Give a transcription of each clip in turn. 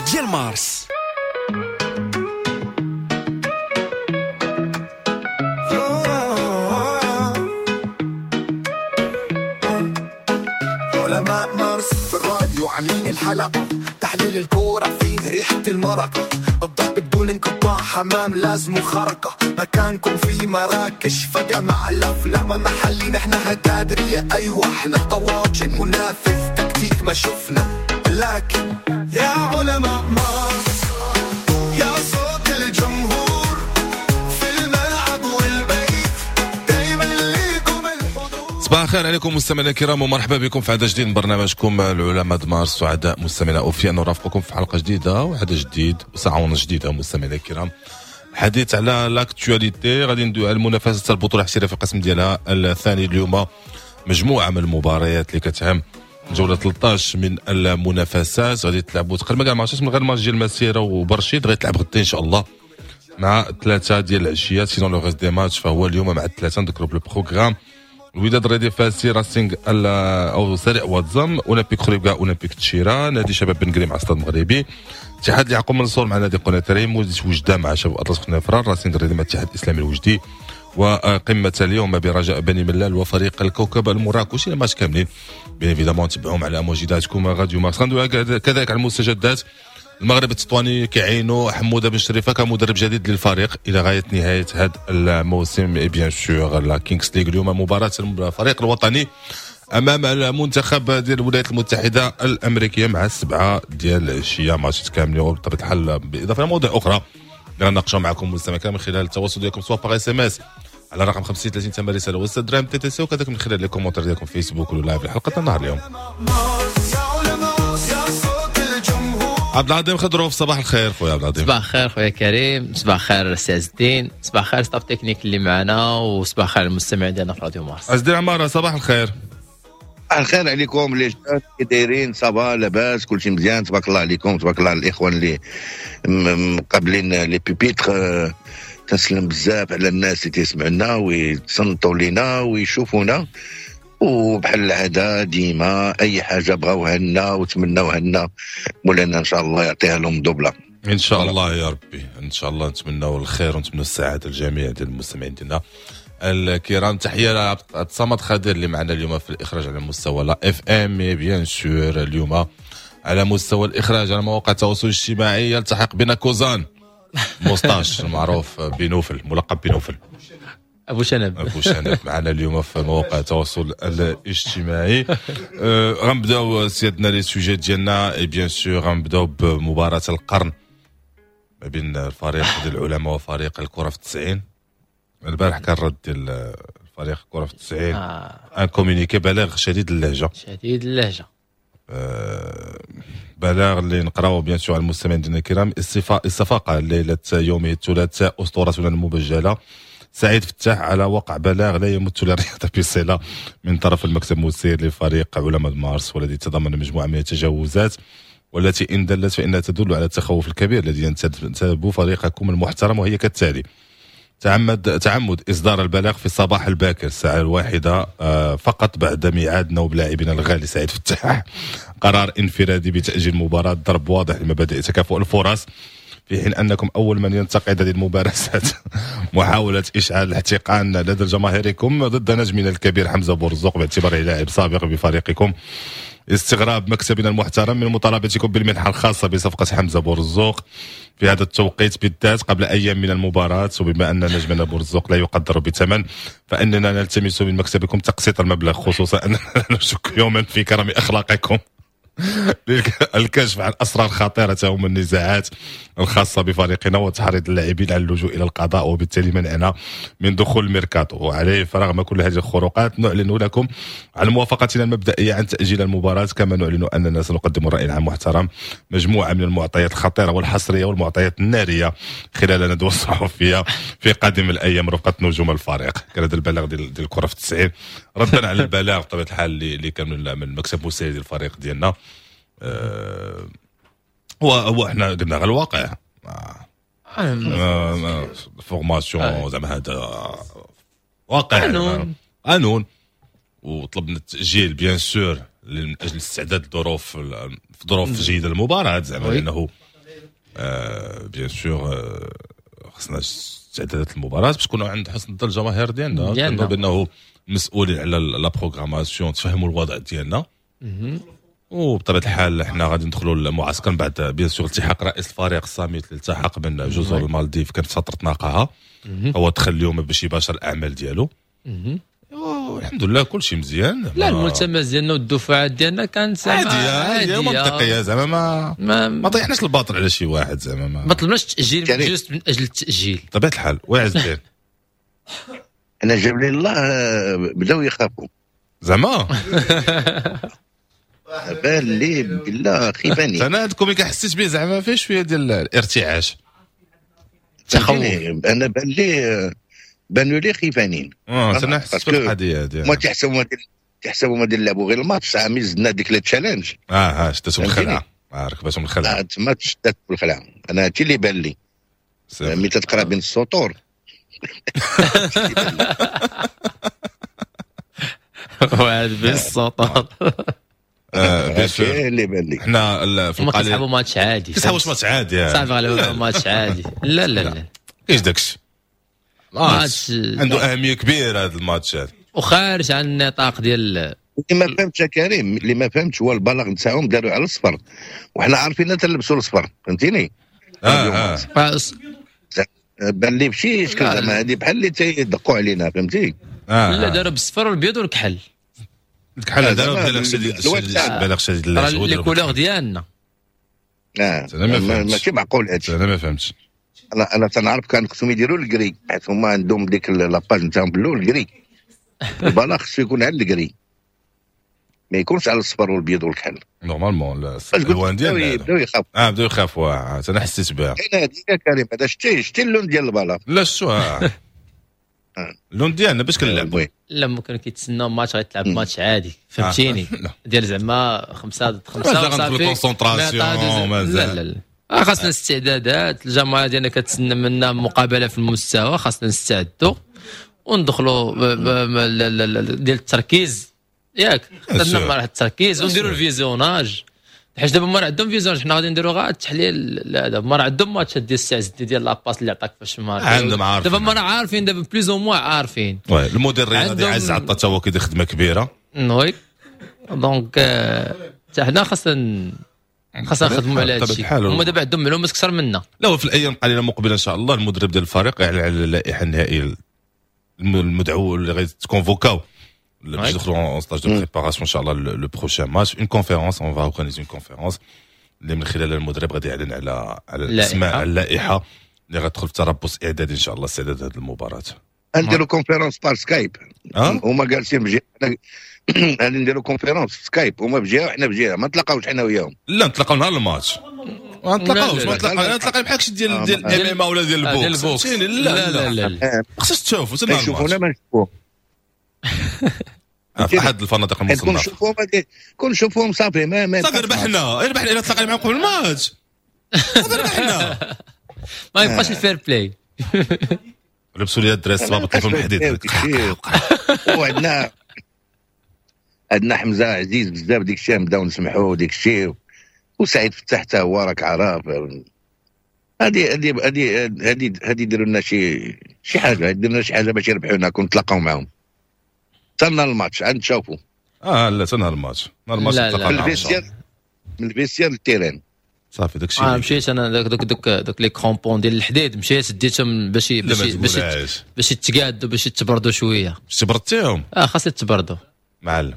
ديال مارس. علماء مارس في الراديو عاملين الحلقة، تحليل الكورة فيه ريحة المرقة، الضحك بدون انقطاع، حمام لازم خرقة، مكانكم في مراكش فجأة مع الأفلام محلي، نحن هتادرية أيوة احنا طواجن منافس تكتيك ما شفنا، لكن يا علماء مارس يا صوت الجمهور في الملعب والبيت دايما ليكم الحضور. صباح الخير عليكم مستمعينا الكرام ومرحبا بكم في عدد جديد من برنامجكم العلماء مارس. سعداء مستمعينا وفي أن نرافقكم في حلقة جديدة وعدد جديد وساعة ونص جديدة مستمعينا الكرام. الحديث على لاكتواليتي، غادي ندوي على المنافسة البطولة الاحترافية في القسم ديالها الثاني اليوم، مجموعة من المباريات اللي كتهم جولة 13 من المنافسات غادي تلعبوا تقريبا كاع ماتشات من غير ماتش ديال المسيرة وبرشيد غادي تلعب غدا ان شاء الله مع 3 ديال العشيات. سينون لو غيست دي ماتش فهو اليوم مع 3 نذكروا بالبروغرام: الوداد الرياضي فاسي، راسينغ او سريع واتزم، اولمبيك خريبكا، اولمبيك تشيرا، نادي شباب بن قريم مع ستاد المغربي، اتحاد يعقوب منصور مع نادي قنيطري، مولودية وجدة مع شباب اطلس خنيفران، راسينغ الرياضي مع الاتحاد الاسلامي الوجدي، وقمة اليوم برجاء بني ملال وفريق الكوكب المراكشي. الماتش كاملين بين فيدامون تبعوهم على موجوداتكم غاديو مارس. غندوي كذلك على المستجدات. المغرب التطواني كيعينوا حموده بن شريفه كمدرب جديد للفريق الى غايه نهايه هذا الموسم. بيان سور لا كينغز ليغ اليوم مباراه الفريق الوطني امام المنتخب ديال الولايات المتحده الامريكيه مع 7 ديال العشيه. ماتشات كاملين وبطبيعه الحال بالاضافه لمواضيع اخرى اللي غنناقشوا معكم مستمعينا من خلال التواصل ديالكم سواء باغ اس ام اس على رقم 35 تم رساله واستدرام تي تي سي، وكذلك من خلال لي كومونتير ديالكم في فيسبوك ولا لايف الحلقه النهار اليوم. عبد العظيم خضروف، صباح الخير خويا عبد العظيم. صباح الخير خويا كريم، صباح الخير سي عز الدين، صباح الخير ستاف تكنيك اللي معنا، وصباح الخير المستمعين ديالنا في راديو مارس. عز الدين عماره، صباح الخير. صباح الخير عليكم لي جات كي دايرين؟ صباح لاباس كلشي مزيان؟ تبارك الله عليكم، تبارك الله على الاخوان اللي مقابلين لي بيبيتر. تسلم بزاف على الناس اللي تسمعنا ويتصنتوا لينا ويشوفونا، وبحال العاده ديما اي حاجه بغاوها لنا وتمناوها لنا مولانا ان شاء الله يعطيها لهم دوبله ان شاء الله يا ربي. ان شاء الله نتمناو الخير ونتمناو السعاده للجميع ديال المستمعين ديالنا الكرام. تحيه لعبد الصمد خضير اللي معنا اليوم في الاخراج على مستوى لا اف ام بيان سور، اليوم على مستوى الاخراج على مواقع التواصل الاجتماعي يلتحق بنا كوزان مستاش المعروف بنوفل، ملقب بنوفل ابو شنب معنا اليوم في مواقع التواصل الاجتماعي. غنبداو سيادنا لي سوجي ديالنا بيان سور. غنبداو بمباراه القرن ما بين الفريق ديال العلماء وفريق الكره في 90. البارح كان رد ديال الفريق الكره في 90 ان كومونيكي بلاغ شديد اللهجه بلاغ اللي نقراو بيان سور على المستمعين ديالنا الكرام. استفاق ليله يوم الثلاثاء اسطورتنا المبجله سعيد فتاح على وقع بلاغ لا يمت للرياضه بصله من طرف المكتب المسير لفريق علماء مارس، والذي تضمن مجموعه من التجاوزات والتي ان دلت فانها تدل على التخوف الكبير الذي ينتاب فريقكم المحترم، وهي كالتالي: تعمد إصدار البلاغ في الصباح الباكر الساعة 1 فقط بعد ميعاد نوب لاعبنا الغالي سعيد فتاح قرار انفرادي بتأجيل مباراة، ضرب واضح لمبادئ تكافؤ الفرص، في حين أنكم أول من ينتقد هذه الممارسات محاولة إشعال الاحتقان لدى جماهيركم ضد نجمنا الكبير حمزة بورزوق باعتباره لاعب سابق بفريقكم. استغراب مكتبنا المحترم من مطالبتكم بالمنحة الخاصة بصفقة حمزة بورزوق في هذا التوقيت بالذات قبل أيام من المباراة، وبما أن نجمنا بورزوق لا يقدر بثمن فإننا نلتمس من مكتبكم تقسيط المبلغ، خصوصا أننا نشك يوما في كرم أخلاقكم الكشف عن أسرار خطيرة ومن النزاعات الخاصة بفريقنا وتحريض اللاعبين على اللجوء إلى القضاء وبالتالي منعنا من دخول الميركاتو. وعليه فرغم كل هذه الخروقات نعلن لكم عن موافقتنا المبدئية عن تأجيل المباراة، كما نعلن أننا سنقدم الرأي العام محترم مجموعة من المعطيات الخطيرة والحصرية والمعطيات النارية خلال ندوة صحفية في قادم الأيام رفقة نجوم الفريق. كان هذا البلاغ ديال الكرة في 90 ردا على البلاغ بطبيعة الحال اللي كان من مكتب مساعد الفريق ديالنا. هو احنا قلنا غير الواقع فورماسيون زعما هذا واقع قانون، وطلبنا التأجيل بيان سور من اجل استعداد الظروف جيده للمباراه، زعما لانه بيان سور خصنا استعدادات المباراه باش نكونوا عند حسن الظن الجماهير ديالنا، كنظن بانه المسؤولين على لا بروغراماسيون تفهموا الوضع ديالنا. وبطبيعه الحال حنا غادي ندخلوا المعسكر بعد بيان سور التحاق رئيس الفريق الصامت اللي التحق من جزر المالديف كان في فتره نقاهه، هو دخل اليوم باش يباشر الاعمال ديالو. الحمد لله كل شيء مزيان. لا الملتمس ديالنا والدفعات ديالنا كانت عاديه منطقيه زعما ما طيحناش الباطل على شي واحد، زعما ما طلبناش التاجيل جوست من اجل التاجيل. بطبيعه الحال وعز الدين انا جاب لي الله بداو يخافوا زعما بان لي بالله خيفاني. انا هذاك اللي كحسيت به زعما فيه شويه ديال الارتعاش تخوف. انا بانوا لي خيفانين. انا حسيت بالقضيه هذه. ما تحسبوا ما لعبوا غير الماتش عامي زدنا ديك التشالنج. شدتهم الخلعه. ركبتهم الخلعه. تما شدت الخلعه. انا هادشي اللي بان لي ملي تتقرا بين السطور. واحد بالسطور. اللي بان لي حنا في القليل كنسحبوا ماتش عادي. كنسحبوا ماتش عادي صافي على ماتش عادي. لا ايش داكشي ماتش عنده اهميه كبيره هذا الماتش هذا وخارج عن النطاق ديال اللي ما فهمتش كريم. اللي ما فهمتش هو البلاغ نتاعهم داروا على الصفر وحنا عارفين تلبسوا الصفر، فهمتيني؟ بان لي بشي شكل زعما هذه بحال اللي تيدقوا علينا، فهمتي؟ لا داروا بالصفر والبيض والكحل. الكحل هذا بالغ شديد لي كولور ديالنا. ماشي معقول هادشي. انا ما فهمتش. انا تنعرف كان خصهم يديروا الكري حيت هما عندهم ديك لاباج نتاعهم باللون الكري. البلاغ خصو يكون على الكري ما يكونش على الصفر والبيض والكحل نورمالمون. الالوان ديالنا بداو يخافوا. بداو يخافوا. انا حسيت بها. انا هذيك كريم هذا شتي اللون ديال البلاغ. لا شتوها اللون ديالنا باش كنلعبوا. لا ممكن كيتسناو ماتش غيتلعب ماتش عادي، فهمتيني؟ ديال زعما 5 ضد 5 صافي الكونسونطراسيون. لا خاصنا استعدادات. الجماعه ديالنا كتسنى منا مقابله في المستوى، خاصنا نستعدوا وندخلوا ديال التركيز ياك. خاصنا مرحله التركيز ونديروا الفيزيوناج، حيت دابا ما عندهم فيزيوناج. حنا غادي نديروا غير التحليل. لا دابا ما عندهم ماتشات ديال الساعه 6 ديال لاباس اللي عطاك فاش مارك. عندهم عارفين دابا ما عارفين دابا بليز او موان عارفين. المدير الرياضي عز عطا حتى هو كيدير خدمه كبيره. وي دونك حتى حنا خاصنا نخدموا على هذا الشيء. هما دابا عندهم معلومات اكثر منا. لا في الايام القليله المقبله ان شاء الله المدرب ديال الفريق يعلن على اللائحه النهائيه المدعو اللي غيتكونفوكاو باش يدخلوا اون ستاج دو بريباراسيون ان شاء الله لو بروشان ماتش. اون كونفيرونس اون فا اورغانيزي اون كونفيرونس اللي من خلال المدرب غادي يعلن على الاسماء على اللائحه اللي غتدخل في تربص اعدادي ان شاء الله استعداد هذه المباراه. نديروا كونفيرونس بار سكايب. هما جالسين بجهه غادي نديروا كونفيرونس سكايب. هما بجهه وحنا بجهه ما نتلاقاوش حنا وياهم. لا نتلاقاو نهار الماتش. ما نتلاقاو بحالكش ديال ام ولا ديال البوكس. لا خصك تشوفوا تما نشوفونا ما نشوفوه في احد الفنادق المصنفه. كون نشوفوهم صافي ما صافي ربحنا الا تلاقينا معاهم قبل الماتش ربحنا. ما يبقاش الفير بلاي. لبسوا لي الدريس صباب التليفون الحديد. عندنا حمزه عزيز بزاف ديك الشيء نبداو نسمحوا ديك الشيء وسعيد فتح حتى هو راك عارف. هذه يديروا لنا شي حاجه يديروا لنا شي حاجه باش يربحونا كون نتلاقاو معاهم. تسنى الماتش عاد نشوفوا. لا تسنى الماتش. نتلاقاو من الفيسير للتيران صافي داكشي. مشيت انا دوك لي كرومبون ديال الحديد مشيت ديتهم باش يتقادوا باش يتبردوا شويه. تبردتيهم؟ خاص يتبردوا معلم.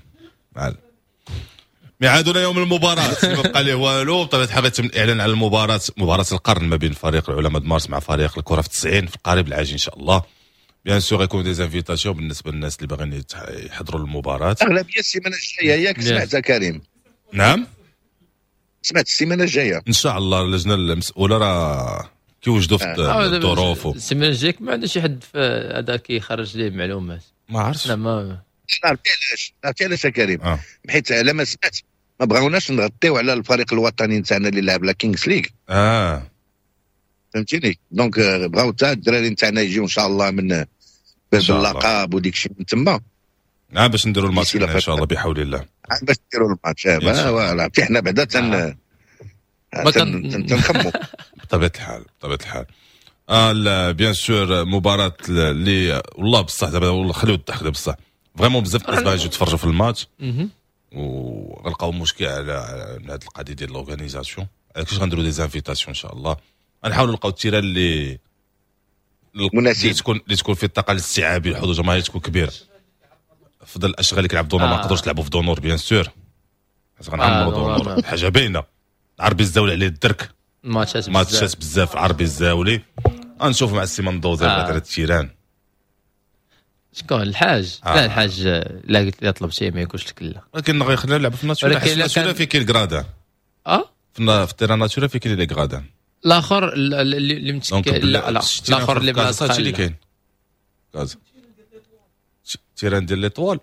ميعادنا يوم المباراة ما بقى ليه والو. بطبيعة الحال غيتم الإعلان على مباراة القرن ما بين فريق العلماء مارس مع فريق الكرة في 90 في القريب العاجل إن شاء الله. بيان سور غيكون دي زانفيتاسيون بالنسبة للناس اللي باغيين يحضروا المباراة. أغلبية السيمانة الجاية ياك سمعتها كريم؟ نعم سمعت السيمانة الجاية إن شاء الله. اللجنة المسؤولة راه كيوجدوا في الظروف. السيمانة الجاية ما عندنا شي حد في هذا كيخرج ليه معلومات. ما عرفتش. لا ما عرفتي علاش يا كريم؟ حيت على ما سمعت ما بغاوناش نغطيو على الفريق الوطني نتاعنا اللي لعب لا كينغز ليغ. فهمتيني؟ دونك بغاو حتى الدراري نتاعنا يجيو ان شاء الله من باللقب وديك الشيء من تما. باش نديروا الماتش ان شاء الله بحول الله. باش نديروا الماتش. فوالا حنا بعدا تنخمو بطبيعه الحال. بيان سور مباراه اللي والله بصح دابا والله خليو الضحك بصح فريمون بزاف الناس باغي يجيو يتفرجوا في الماتش وغنلقاو مشكل على هذه القضيه ديال لورغانيزاسيون. كيفاش غنديروا دي زانفيتاسيون ان شاء الله، غنحاولوا نلقاو التيران اللي مناسب اللي تكون في الطاقه الاستيعابيه الحضور الجماهيري تكون كبيره. فضل الاشغال اللي كيلعب دونور ما نقدروش نلعبوا في دونور بيان سور، غنعمروا دونور حاجه باينه. عربي الزاولي عليه الدرك ماتشات بزاف عربي الزاولي. غنشوف مع السي مندوزي هذا التيران شكون الحاج. لا الحاج لا قلت لي طلب شيء ما ياكلش لك لا، ولكن خلينا نلعبوا في الناتشورال في كاين الكرادان في التيران ناتشورال في كاين لي كرادان. الاخر اللي متكي لا الاخر اللي بلاصه هادشي اللي كاين كازا تيران ديال ليطوال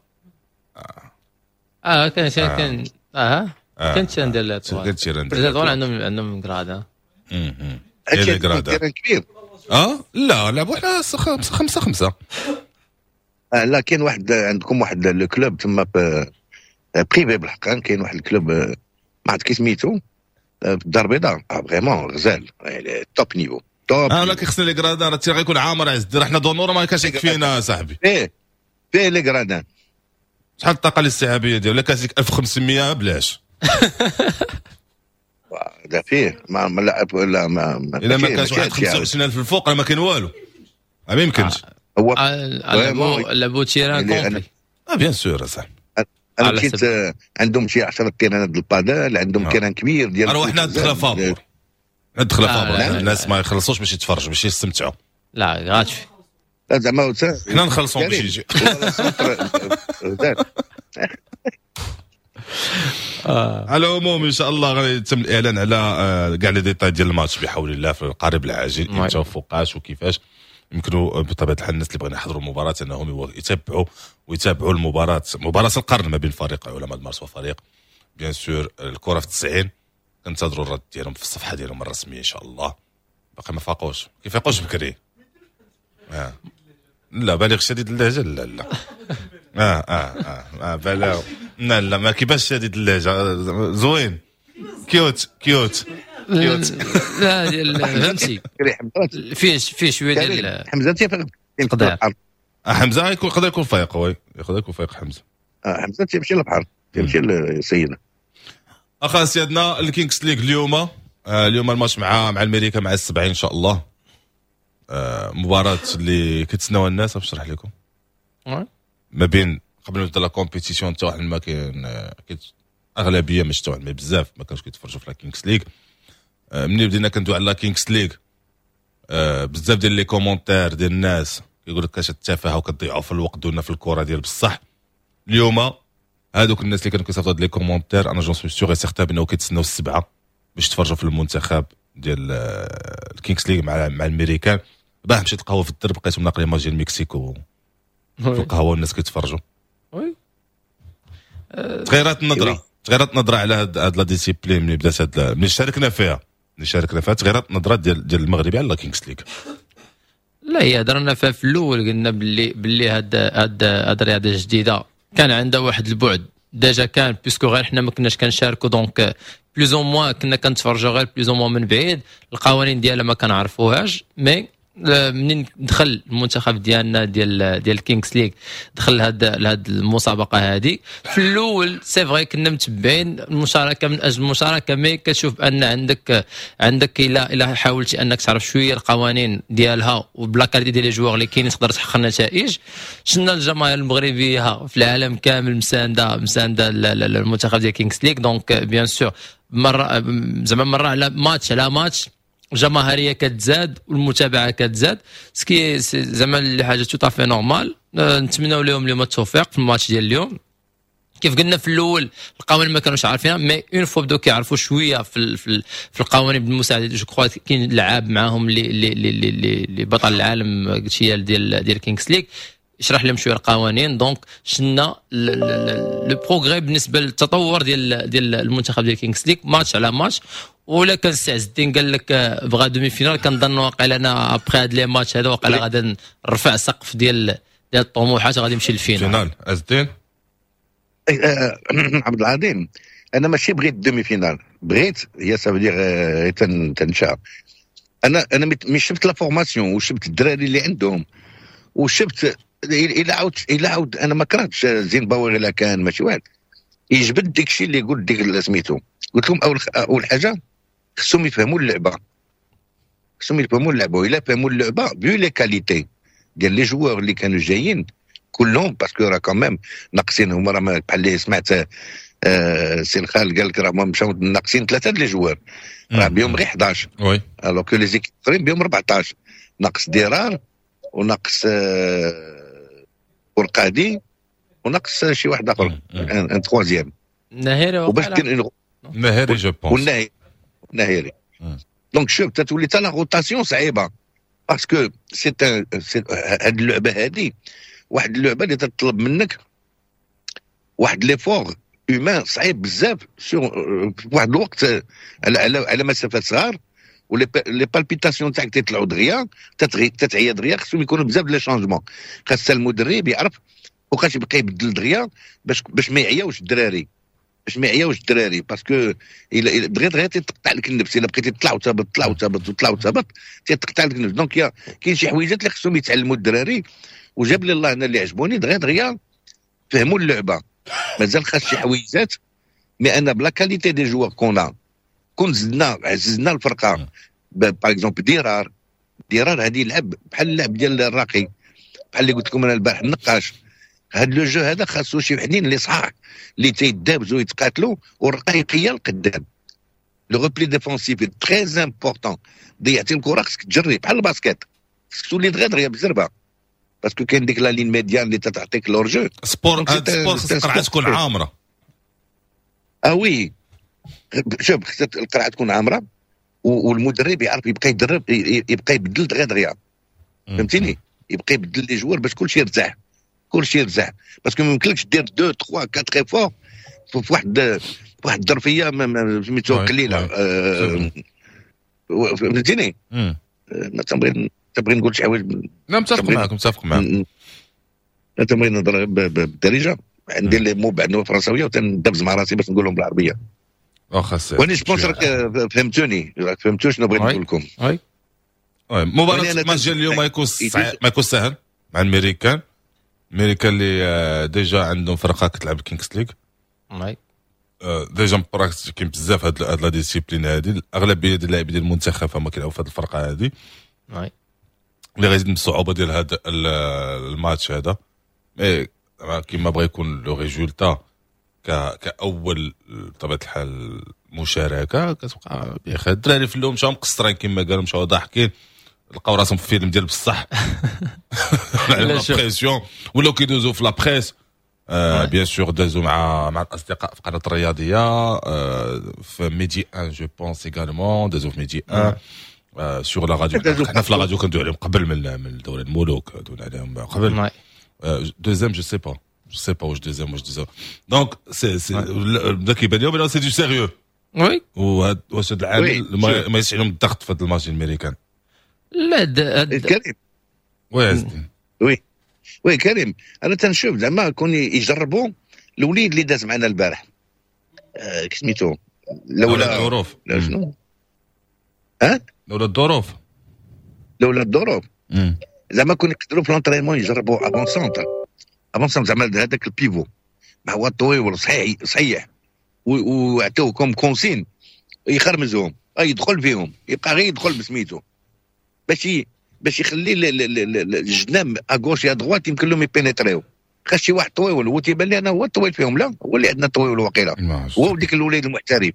كان كان تيران ديال ليطوال كان تيران ديال ليطوال عندهم كرادا كاين كرادا كبير. لا لعبوا حنا 5 لا كاين واحد عندكم واحد لو كلوب تما بريفي بالحق، كاين واحد الكلوب ما عرفت كي سميتو في الدار البيضاء فريمون غزال يعني توب نيفو توب. لا كيخصنا لي كرادا راه غيكون عامر عز راه حنا دونور ما كانش يكفينا صاحبي. فيه لي كرادا شحال الطاقه الاستيعابيه ديالو؟ كاسيك 1500 بلاش هذا فيه ما لعب ولا ما الا ما كانش واحد 25000 في الفوق راه ما كاين والو ما يمكنش. هو لعبوا تيران كومبلي بيان سور صاحبي. انا لقيت عندهم شي 10 تيرانات البادل، عندهم تيران كبير ديال راه حنا ندخل فابور الناس ما يخلصوش باش يتفرجوا باش يستمتعوا. لا غاتفي زعما حنا نخلصوا باش يجي على العموم ان شاء الله غيتم الاعلان على كاع لي ديتاي ديال الماتش بحول الله في القريب العاجل، امتى وفوقاش وكيفاش يمكنوا بطبيعه الحال الناس اللي بغينا يحضروا المباراه انهم يتابعوا المباراه مباراه القرن ما بين فريق علماء مارس وفريق بيان سور الكره في 90. كنتظروا الرد ديالهم في الصفحه ديالهم الرسميه ان شاء الله. باقي ما فاقوش كيفاقوش بكري لا بالغ شديد اللهجه لا بلا لا ما كيفاش شديد اللهجه زوين كيوت لا ديال فهمتي فيه شويه ديال حمزه تيقدر حمزه يقدر يكون فايق يقدر يكون فايق حمزه حمزه تيمشي للبحر تيمشي لسيدنا. اخا سيادنا الكينغز ليغ اليوم الماتش مع الميريكا مع ال70 ان شاء الله. مباراة اللي كتسناوها الناس نشرح لكم ما بين قبل ما نبدا لا كومبيتيسيون حتى واحد ما كاين اغلبيه مش تاع بزاف ما كانوش كيتفرجوا في لا كينغز ليغ. مني بدينا كندوي على لا كينغز ليغ بزاف ديال لي كومونتير ديال الناس كيقول لك كاش التفاهه وكتضيعوا في الوقت دونا في الكره ديال بصح. اليوم هادوك الناس اللي كانوا كيصيفطوا هاد لي كومونتير انا جون سوي سيغ سيغتان بانه كيتسناو السبعه باش يتفرجوا في المنتخب ديال الكينغز ليغ مع الميريكان. باه مشيت القهوه في الدرب لقيتهم ناقلين ماتش ديال المكسيكو في القهوه والناس كيتفرجوا. تغيرات النظره على هاد لا ديسيبلين ملي بدات ملي شاركنا فيها تغيرات النظره ديال المغربي على كينغز ليغ. لا هي هضرنا فيها في الاول قلنا باللي هاد الرياضه جديده كان عندها واحد البعد ديجا كان بيسكو غير حنا ما كناش كنشاركوا دونك بلوز او موان كنا كنتفرجوا غير بلوز او موان من بعيد القوانين ديالها ما كنعرفوهاش. مي منين دخل المنتخب ديالنا ديال كينغز ليغ دخل هاد المسابقه هذه في الاول سي فري كنا متبعين المشاركه من اجل المشاركه. مي كتشوف ان عندك الا حاولتي انك تعرف شويه القوانين ديالها وبلا كاليتي ديال لي جوار اللي كاينين تقدر تحقق نتائج. شفنا الجماهير المغربيه في العالم كامل مسانده المنتخب ديال كينغز ليغ. دونك بيان سور مره على ماتش الجماهيريه كتزاد والمتابعه كتزاد سكي زعما اللي حاجه توطافي نورمال. نتمنوا لهم اليوم التوفيق في الماتش ديال اليوم. كيف قلنا في الاول القوانين ما كانوش عارفينها مي اون فوا بداو كيعرفوا شويه في القوانين بالمساعده جو كخوا كاين لعاب معاهم اللي بطل العالم قلتي ديال كينغز ليغ يشرح لهم شويه القوانين. دونك شفنا لو بروغري بالنسبه للتطور ديال المنتخب ديال كينغز ليغ ماتش على ماتش. ولا كان سي عز الدين قال لك بغا دومي فينال كنظن واقيلا انا ابخي هاد لي ماتش هذا واقيلا غادي نرفع السقف ديال الطموحات غادي نمشي للفينال. عز الدين عبد العظيم انا ماشي بغيت دومي فينال، بغيت هي سافدير تنشا. انا مش شفت لا فورماسيون وشفت الدراري اللي عندهم وشفت الى عاود انا ما كرهتش زيمباوي الا كان ماشي واحد يجبد داكشي اللي قلت ديك سميتو. قلت لهم اول حاجه خصهم يفهموا اللعبه، الا فهموا اللعبه بيو لي كاليتي ديال لي جوار اللي كانوا جايين كلهم، باسكو راه كمان ناقصين هما، راه بحال اللي سمعت سي الخال قال لك راه مشاو ناقصين 3 لي جوار، راه بيهم غير 11 وي الوغ كو لي زيكيب اخرين بيهم 14، ناقص ديرار وناقص ورقادي وناقص شي واحد اخر ان تروازيام نهيري وباش دير نهيري جو بونس والنهيري. دونك شوف تتولي حتى لا روتاسيون صعيبه، باسكو سي هاد اللعبه هادي واحد اللعبه اللي تطلب منك واحد ليفور هيومان صعيب بزاف في واحد الوقت على مسافات صغار، ولي بالبيتاسيون تاعك تطلعوا دغيا، تتعيا دغيا. خصهم يكونوا بزاف لي شونجمون، خاص المدرب يعرف وقاش يبقى يبدل دغيا باش ما يعياوش الدراري، باسكو دغيا تقطع لك النفس. الا بقيتي تطلع وتهبط تقطع لك النفس. دونك كاين شي حويجات اللي خصهم يتعلموا الدراري، وجاب لي الله انا اللي عجبوني دغيا فهموا اللعبه. مازال خاص شي حويجات، مي انا بلا كاليتي دي جوار كون عززنا الفرقه. باغ اكزومبل ديرار هادي يلعب بحال اللعب ديال الراقي، بحال اللي قلت لكم انا البارح النقاش. هاد لو جو هذا خاصو شي وحدين اللي صحاح اللي تيدابزوا يتقاتلوا والرقايقيه القدام. لو روبلي ديفونسيف تري امبورطون، ضيعتي الكره خصك تجري بحال الباسكيت، خصك تولي دغيا بالزربه، باسكو كاين ديك لا لين ميديان اللي تعطيك لورجو. سبور خص القرعه تكون عامره. وي شوف خص القرعه تكون عامره والمدرب يعرف يبقى يدرب، يبقى يبدل دغيا فهمتيني، يبقى يبدل لي جوار باش كلشي يرتاح باسكو ما يمكنلكش دير 2 3 4 تري فور في واحد الظرفيه سميتو قليله. فهمتيني. ما تنبغي نقول شي حوايج. لا متفق معاك. تنبغي نهضر بالدارجه، ندير لي مو بعد فرنساويه وتندبز مع راسي باش نقول لهم بالعربيه. وانا جبونس راك فهمتوني شنو بغيت نقول لكم. وي مباراة الماتش ديال اليوم ما يكون سهل مع الميريكان اللي ديجا عندهم فرقه كتلعب الكينغز ليغ. ديجا مبراكتيكين بزاف هاد لا ديسيبلين هادي. الاغلبيه ديال اللاعبين ديال المنتخب هما كيلعبوا في هاد الفرقه هادي اللي غيزيد من الصعوبه ديال هاد الماتش هذا. كيما بغى يكون لو ريزولتا كاول بطبيعه الحال مشاركه كتبقى بخير. الدراري في اللوم مشاو مقصرين كما قالوا، مشاو ضاحكين، لقاو راسهم في فيلم ديال بصح لا بريسيون ولاو كيدوزو في لا بريس. بيان سور دازو مع الاصدقاء في قناه الرياضيه في ميدي 1 جو بونس ايغالمون، دازو في ميدي 1 سور لا راديو. حنا في لا راديو كندوي عليهم قبل من دوري الملوك، دوينا عليهم قبل. دوزيام جو سي با واش دوزيام. دونك بدا كيبان لهم سي دو سيريو. وي واش هاد العامل ما يسعلهم الضغط في هاد الماتش الميريكان. لا كريم. وي كريم، انا تنشوف زعما كون يجربوا الوليد اللي داز معنا البارح كسميتو لولا الظروف. شنو لولا الظروف زعما كون يقدروا في لونطريمون يجربوا افون سونتر زعما هذاك البيفو ما هو طويل صحيح وعطوه كوم كونسين يخرمزهم يدخل فيهم، يبقى غير يدخل بسميتو باش يخلي الجنام اغوش يا دغوات يمكن لهم يبينيتريو. خاص شي واحد طويل، هو تيبان لي انا هو الطويل فيهم، لا هو اللي عندنا طويل واقيلا، هو وديك الوليد المحترف.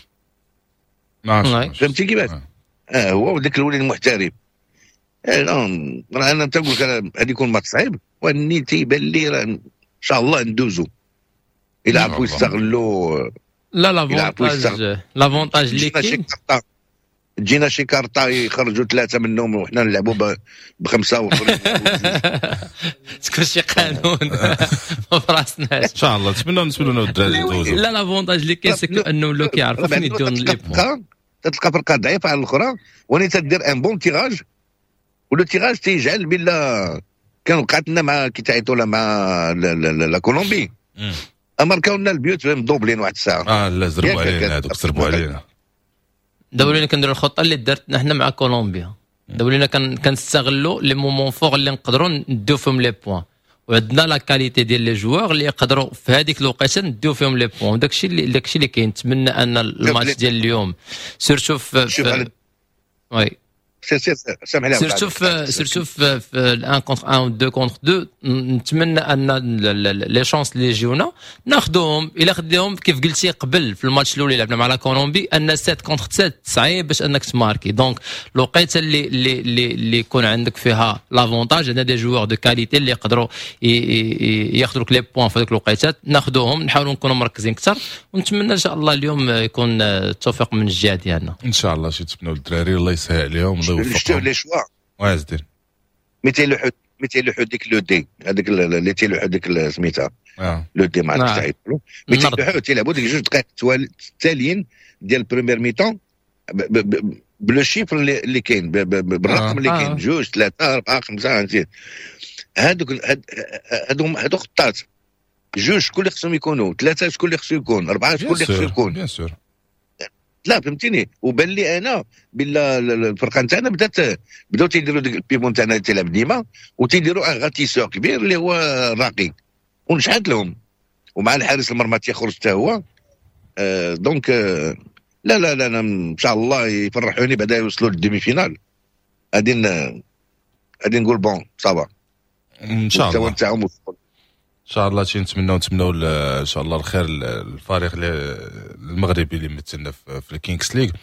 فهمتي كيفاش؟ هو وديك الوليد المحترف. انا تنقول لك غادي يكون ماتش صعيب، واني تيبان لي ان شاء الله ندوزو الى عرفوا يستغلوا. لا لافونتاج اللي كاين تجينا شي كارطه يخرجوا 3 منهم وحنا نلعبوا ب5 واخرين تكون شي قانون ما فراسناش ان شاء الله. نتمنوا الدراري يدوزوا. لا لافونتاج اللي كاين سكو انه لو كيعرفوا فين يديروا لي بوين. تلقى فرقه ضعيفه على الاخرى وني تدير ان بون تيراج، ولو تيراج تيجعل بلا كانوا وقعت لنا مع كي تعيطوا لها مع لا كولومبي. ماركاو لنا البيوت مدوبلين واحد الساعه. لا زربوا علينا هذوك، زربوا علينا. دابا ولينا كنديروا الخطه اللي درتنا حنا مع كولومبيا. دابا ولينا كنستغلوا لي مومون فور اللي نقدروا نديو فيهم لي بوان، وعندنا لا كاليتي ديال لي جوار اللي يقدروا في هذيك الوقيته نديو فيهم لي بوان. داكشي اللي كاين. نتمنى ان الماتش ديال اليوم سيرتو في وي سامحني سيرتو في 1 كونتر 1 و 2 كونتر 2 نتمنى ان لي شونس اللي يجيونا ناخذوهم. الا خديهم كيف قلتي قبل في الماتش الاول اللي لعبنا مع لا كولومبي ان 7 كونتر 7 صعيب باش انك تماركي. دونك الوقيته اللي يكون عندك فيها لافونتاج عندنا دي جوار دو كاليتي اللي يقدروا ياخذوا لك لي بوين في هذوك الوقيتات، ناخذوهم نحاولوا نكونوا مركزين اكثر، ونتمنى ان شاء الله اليوم يكون التوفيق من الجهه ديالنا ان شاء الله. شي نتمنوا الدراري الله يسهل عليهم الله يوفقهم. لي شوا وازدين متى لوحو ديك لو دي هذيك اللي تيلوحو ديك سميتها لو دي ما عرفتش تعيطوا متى لوحو تيلعبوا ديك 2 دقائق التاليين ديال البريمير ميتون بلو شيفر اللي كاين بالرقم اللي كاين 2 3 4 5 هادو خطات 2 شكون اللي خصهم يكونوا 3 شكون اللي خصو يكون 4 شكون اللي خصو يكون بيان سور. لا فهمتيني. وبان لي انا بلا الفرقه نتاعنا بداو تيديروا ديك البيبون تاعنا اللي تيلعب ديما وتيديروا ان غاتيسور كبير اللي هو راقي ونشحت لهم، ومع الحارس المرمى تيخرج حتى هو. دونك لا ان شاء الله يفرحوني بعدا يوصلوا للديمي فينال. غادي نقول بون صافا ان شاء الله نتاعهم ان شاء الله. نتمنوا ان شاء الله الخير الفريق المغربي اللي مثلنا في الكينغز ليغ.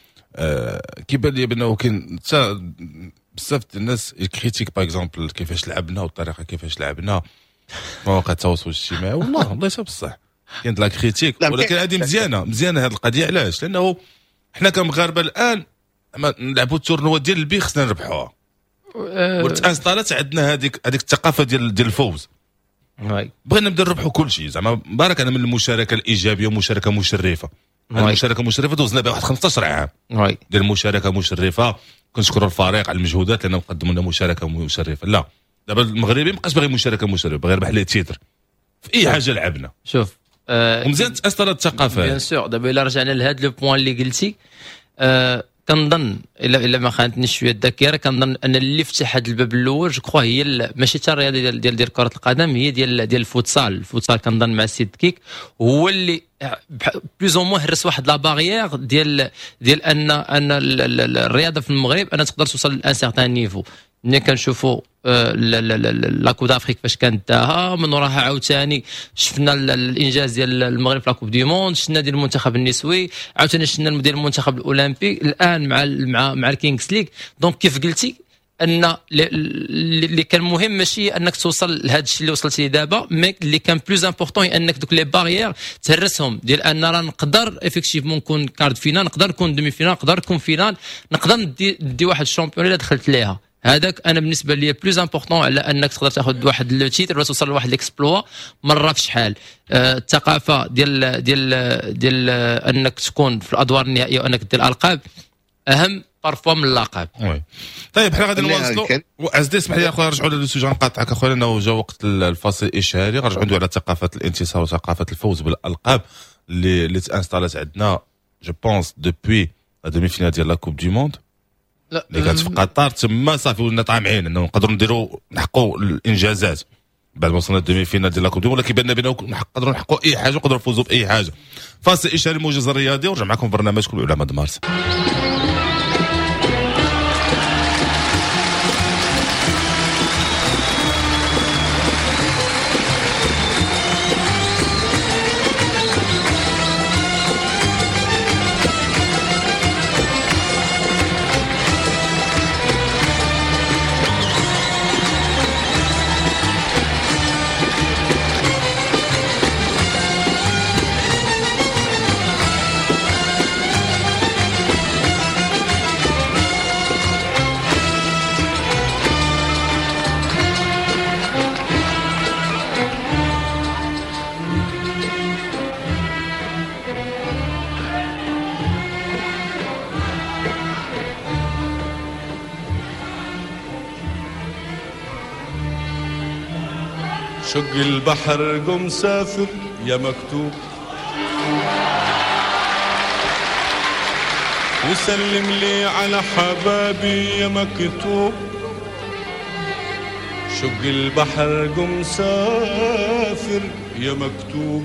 كيبان لي بانه كاين بزاف الناس يكريتيك باغ اكزومبل كيفاش لعبنا والطريقه كيفاش لعبنا مواقع التواصل الاجتماعي. والله يساب بصح كاين لا كريتيك، ولكن هذه مزيانه هذه القضيه. علاش؟ لانه حنا كمغاربه الان نلعبوا التورنوا ديال البي خصنا نربحوها، وتانستالات عندنا هذيك الثقافه ديال الفوز. بغينا نبدا نربحوا كل شيء زعما مبارك. انا من المشاركه الايجابيه ومشاركه مشرفه. المشاركه مشرفه دوزنا بها واحد 15 عام ديال المشاركه مشرفه. كنشكروا الفريق على المجهودات لانهم قدموا لنا مشاركه مشرفه. لا دابا المغربي مابقاش باغي مشاركه مشرفه، باغي يربح لي تيتر في اي حاجه لعبنا. شوف ومزيان تاثر الثقافه بيان سور. دابا الا رجعنا لهذا لو بوين اللي قلتي كنظن الا ما خانتنيش شويه الذاكره كنظن ان اللي فتح هذا الباب الاول جو كخوا هي ماشي حتى الرياضه ديال كره القدم، هي ديال الفوتسال كنظن مع السيد كيك هو اللي بلوز او موان هرس واحد لا باغيير ديال ان الرياضه في المغرب انا تقدر توصل لان سيغتان نيفو. ملي كنشوفوا لا كوب دافريك فاش كانت داها من وراها عاوتاني شفنا الانجاز ديال المغرب في لا كوب دي موند، شفنا ديال المنتخب النسوي، عاوتاني شفنا ديال المنتخب الاولمبي الان مع الكينغز ليغ. دونك كيف قلتي ان اللي كان مهم ماشي انك توصل لهذا الشيء اللي وصلتي دابا، مي اللي كان بلوز امبورطون انك دوك لي باريير تهرسهم ديال ان راه نقدر افيكتيفمون نكون كارد فينال، نقدر نكون دومي فينال، نقدر نكون فينال، نقدر ندي واحد الشامبيون اللي دخلت ليها. هذاك انا بالنسبه لي بلوز امبورطون على انك تقدر تاخذ واحد لو تيتر ولا توصل لواحد ليكسبلوا مره في شحال. الثقافه ديال انك تكون في الادوار النهائيه وانك دير الالقاب اهم بارفوا من اللقب. طيب حنا غادي نواصلوا. عزيزي اسمح لي اخويا نرجعوا للسوجي، نقاطعك اخويا لانه جا وقت الفاصل الاشهاري. غنرجعوا ندويو على ثقافه الانتصار وثقافه الفوز بالالقاب اللي تانستالات عندنا جو بونس دوبوي لا دومي فينال ديال لا كوب دي موند اللي كانت في قطر. تما صافي ولنا طامعين انه نقدروا نحققوا الانجازات بعد ما وصلنا للدومي فينال ديال لا كوب دي موند، ولكن باننا نقدروا نحققوا اي حاجه ونقدروا نفوزوا باي حاجه. فاصل اشهاري موجز الرياضي ورجع معكم برنامجكم العلماء د مارس. شق البحر قم سافر يا مكتوب وسلم لي على حبابي يا مكتوب شق البحر قم سافر يا مكتوب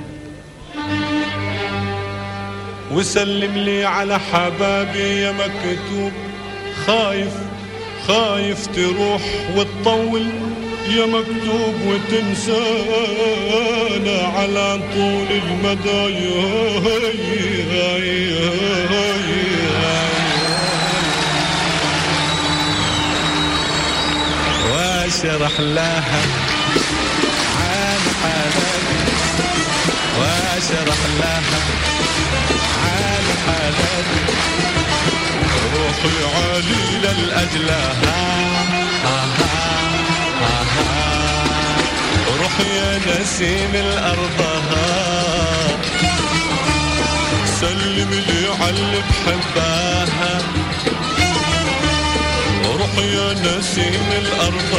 وسلم لي على حبابي يا مكتوب خايف خايف تروح وتطول يا مكتوب وتنسانا على طول المدى واشرح لها عن حالاتي واشرح لها عن حالاتي روحي عالي للأجلها روح يا نسيم الأرض سلم لي على بحبها روح يا نسيم الأرض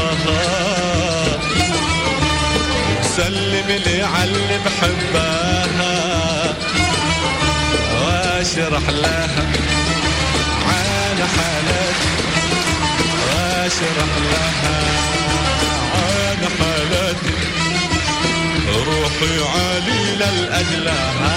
سلم لي على بحبها واشرح لها عن حالاتي واشرح لها عن حالاتي روحي عالي للأجلها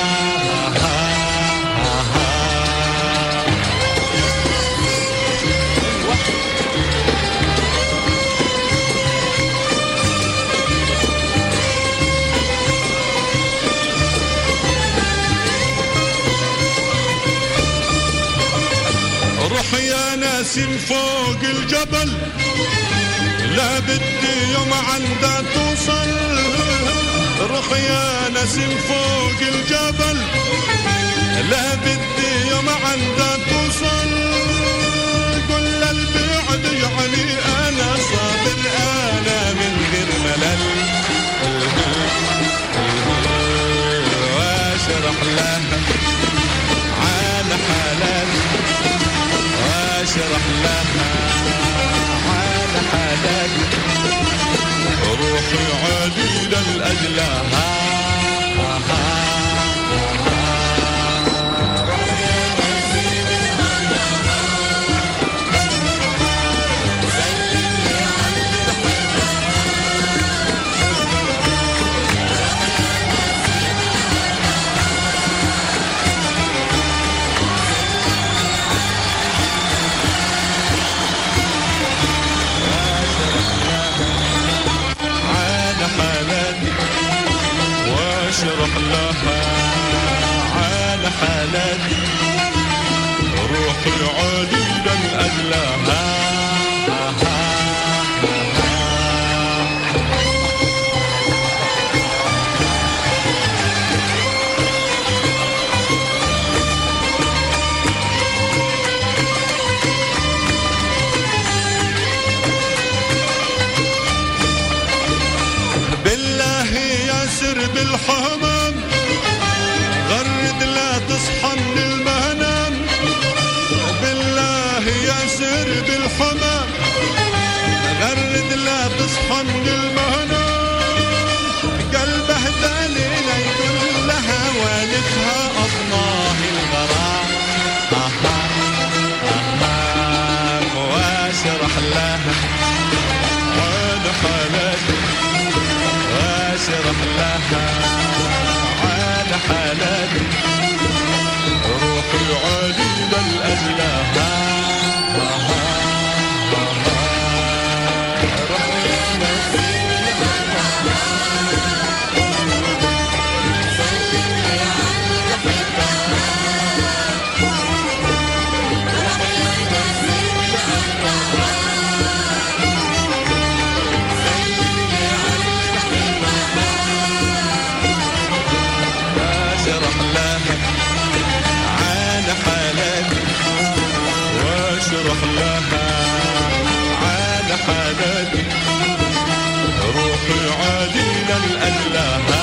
روح يا ناسم فوق الجبل لا بدي يوم عندها توصل روح يا نسيم فوق الجبل لا بدي يوم عندها توصل قل البعد يعني انا صابر انا من غير ملل واشرح لها عن حالاتي واشرح لها عن حالاتي روحي عالي للأجلها واشرح لها عن حالاتي روحي عالي للأجلها بالله ياسر بالحمام غرد لا تصحى من المنام بالله ياسر بالحمام غرد لا تصحى من المنام قلبه دليل يقول لها والفها الله الغرام واشرح لها عن حالاتي واشرح لها عن حالاتي روحي عالي للأجلها واشرح لها عن حالاتي روحي عالي للأجلها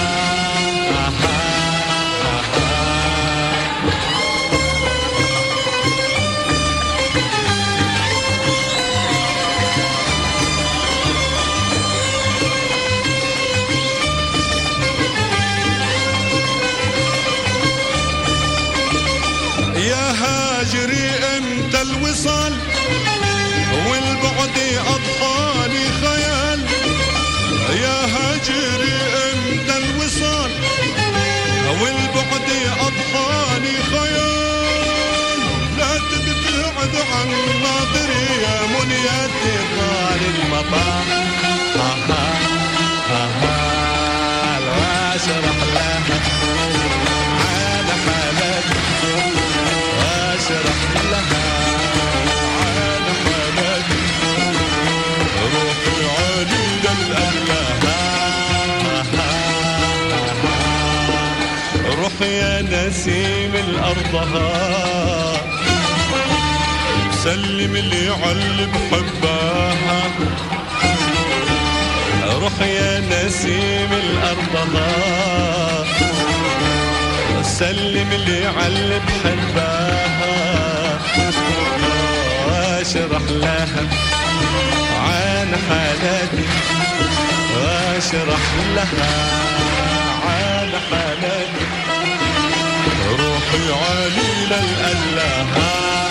نسيم الأرضها سلم اللي علب حباها روح يا نسيم الأرضها سلم اللي علب حباها واشرح لها عن حالاتي واشرح لها عن حالاتي روحي عليل الأله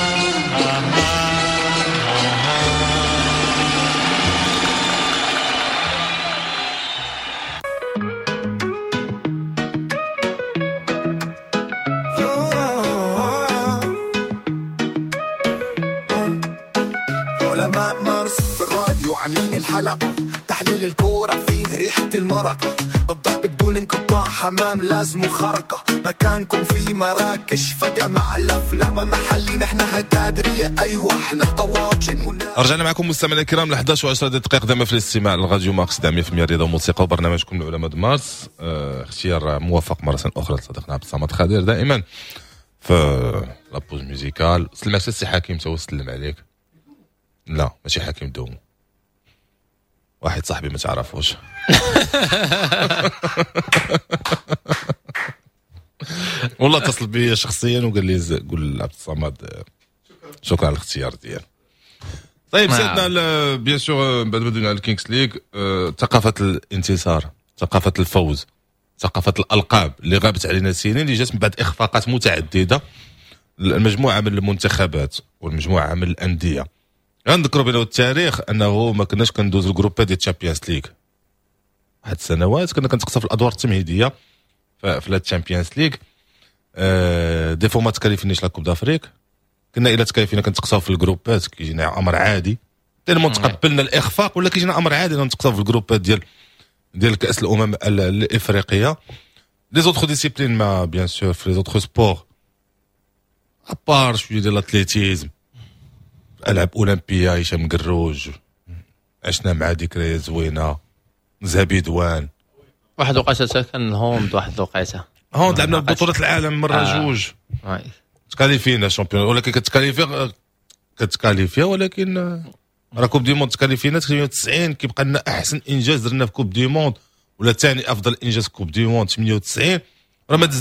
علماء مارس في الراديو عاملين الحلقة تحليل الكورة فيه ريحة المرق الضحك بدون انقطاع حمام لازم خرقة مكانكم في مراكش فجأة مع الأفلام محلي نحن هكادرية أيوة احنا طواجن. رجعنا معكم مستمعينا الكرام ل 11 و10 دقائق دائما في الاستماع للراديو ماركس 100% رياضة وموسيقى وبرنامجكم العلماء مارس. اختيار موفق مرة أخرى لصديقنا عبد الصمد خضير دائما في لابوز ميوزيكال. سلم على السي حكيم تو سلم عليك. لا ماشي حكيم دومو واحد صاحبي ما تعرفوش والله اتصل بي شخصيا وقال لي قول عبد الصمد شكرا على الاختيار ديالك. طيب سيدنا بيان سور بعد ما بدينا على الكينغز ليغ ثقافه الانتصار ثقافه الفوز ثقافه الالقاب اللي غابت علينا سنين اللي جات من بعد اخفاقات متعدده المجموعه من المنتخبات والمجموعه من الانديه. غنذكروا بنا التاريخ انه ما كناش كندوزو الجروبات ديال الشامبيونز ليغ واحد السنوات كنا كنتقصوا في الادوار التمهيديه في الشامبيونز ليغ دي فوا ما تكاليفيناش لا كوب دافريك كنا الا تكاليفينا كنتقصاو في الجروبات كيجينا امر عادي تالمون تقبلنا الاخفاق ولا كيجينا امر عادي نتقصاو في الجروبات ديال كاس الامم الافريقيه. لي زوطخ ديسيبلين ما بيان سور في لي زوطخ سبور ابار شويه ديال الاتليتيزم العاب اولمبيه هشام قروج عشنا مع ذكريات زوينه زبيدوان واحد الوقيته كان هوند واحد الوقيته هوند لعبنا بطوله العالم مره جوج تكاليفينا شامبيون ولكن كتكاليفيا ولكن راه كوب دي موند تكاليفينا 98 كيبقى لنا احسن انجاز درنا في كوب دي موند ولا ثاني افضل انجاز في كوب دي موند 98 راه ما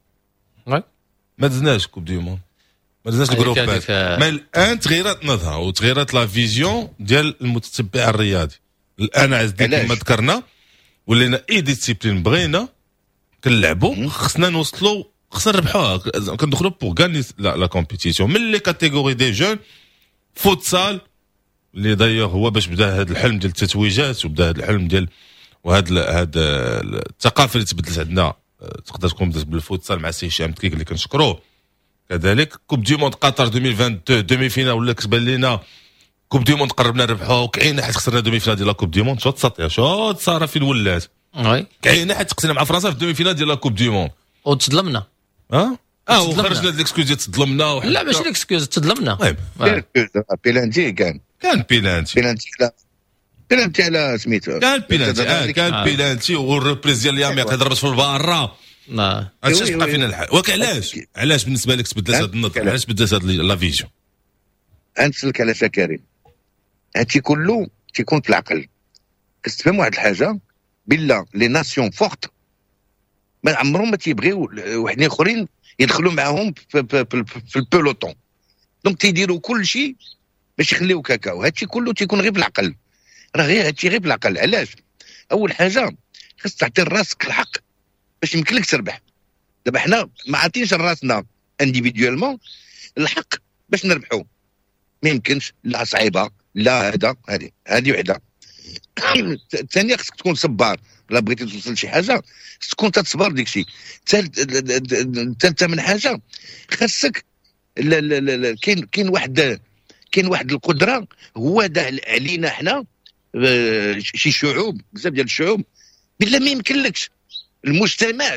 دزناش كوب دي موند ما دزناش الجروبات ما الان تغيرت نظره وتغيرت لا فيزيون ديال المتتبع الرياضي. الان عز الدين كما ذكرنا ولينا اي ديسيبلين بغينا كنلعبوا خصنا نوصلوا خصنا نربحوها كندخلوا بوغ غاني لا كومبيتيسيون من لي كاتيجوري دي جون فوتسال اللي دايوغ هو باش بدا هذا الحلم ديال التتويجات وبدا هذا الحلم ديال وهذا الثقافه اللي تبدلت عندنا تقدر تكون بدات بالفوتسال مع سي هشام تكيك اللي كنشكروه. كذلك كوب دي موند قطر 2022 دومي فينال ولا كتبان لينا كوب دي موند قربنا نربحوها وكاينه حيت خسرنا دومي فينال ديال لا كوب دي موند شو تسطيا شو صار فين ولات كاينه حيت خسرنا مع فرنسا في دومي فينال ديال لا كوب دي موند وتظلمنا وخرجنا الاكسكيوز ديال تظلمنا لا ماشي الاكسكيوز تظلمنا بيلانتي كان بيلانتي على سميتو كان بيلانتي والريبريز ديال الياميق ضربت في البارة هادشي بقى فينا الحال. علاش بالنسبه لك تبدلت هاد النظره علاش بدات هاد لا فيجن نسلك على كريم هادشي كله تيكون في العقل كتفهم واحد الحاجه بالله لي ناسيون فورت ما عمرهم ما تيبغيو واحد اخرين يدخلوا معاهم في البيلوتون دونك تيديروا كل شيء باش يخليو كاكاو. هادشي كله تيكون غير بالعقل راه غير هادشي غير بالعقل. علاش؟ اول حاجه خاص تعطي راسك الحق باش يمكن لك تربح. دابا حنا ما عاطينش راسنا انديفيديوالمون الحق باش نربحوا ما يمكنش لا صعيبه لا هذه وحده. ثانيا خصك تكون صبار لا بغيتي توصل لشي حاجه خصك تكون تصبر ديك الشيء. ثالثه من حاجه خاصك كاين واحد القدره هو داع علينا حنا شي شعوب بزاف ديال الشعوب بالله ما يمكنلكش المجتمع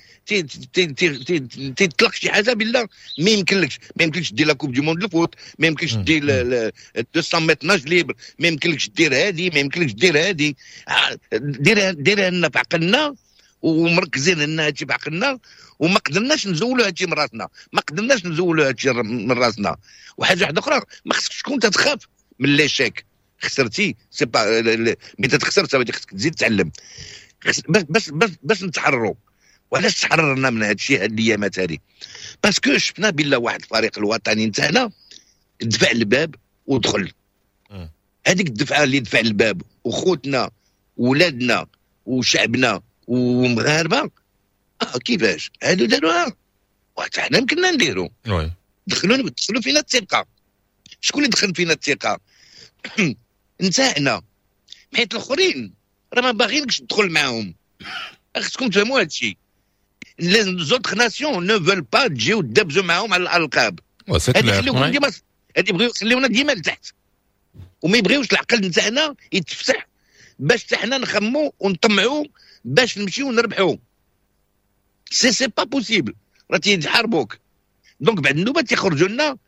تيطلق شي حاجه بالله ما يمكنلكش دير لا كوب دي موند الفوت ما يمكنش دير 200 متر ناج ليبر ما يمكنلكش دير هذه ما يمكنلكش دير هذه ديرها لنا بعقلنا ومركزين ان هادشي بعقلنا، وما قدرناش نزولوا هادشي من راسنا، ما قدرناش نزولوا هادشي من راسنا. وحاجه واحده اخرى، ما خصكش تكون تتخاف من ليشيك. خسرتي سي با ملي تخسر صافي خصك تزيد تعلم. باش نتحرروا. وعلاش تحررنا من هادشي هاد الايامات هادي؟ باسكو شفنا بالله واحد الفريق الوطني نتاعنا دفع الباب ودخل. هذيك الدفعه اللي دفع الباب وخوتنا ولادنا وشعبنا ومغاربه كيفاش هادو داروها وحتى حنا يمكننا نديرو. دخلوا فينا الثقه. شكون اللي دخل فينا الثقه؟ نتاعنا، حيت الاخرين راه ما باغيينكش تدخل معاهم. خصكم تفهموا هادشي. لي زوتر ناسيون نو فول با تجيو تدابزوا معاهم على الالقاب. هادي يبغيو يخليونا ديما لتحت، وما يبغيوش العقل نتاعنا يتفتح باش حتى حنا نخمو ونطمعوا باش نمشيو ونربحوا. سي با بوسيبل، راه تيحاربوك. دونك بعد النوبه تيخرجوا لنا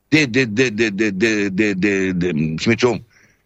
دي سميتهم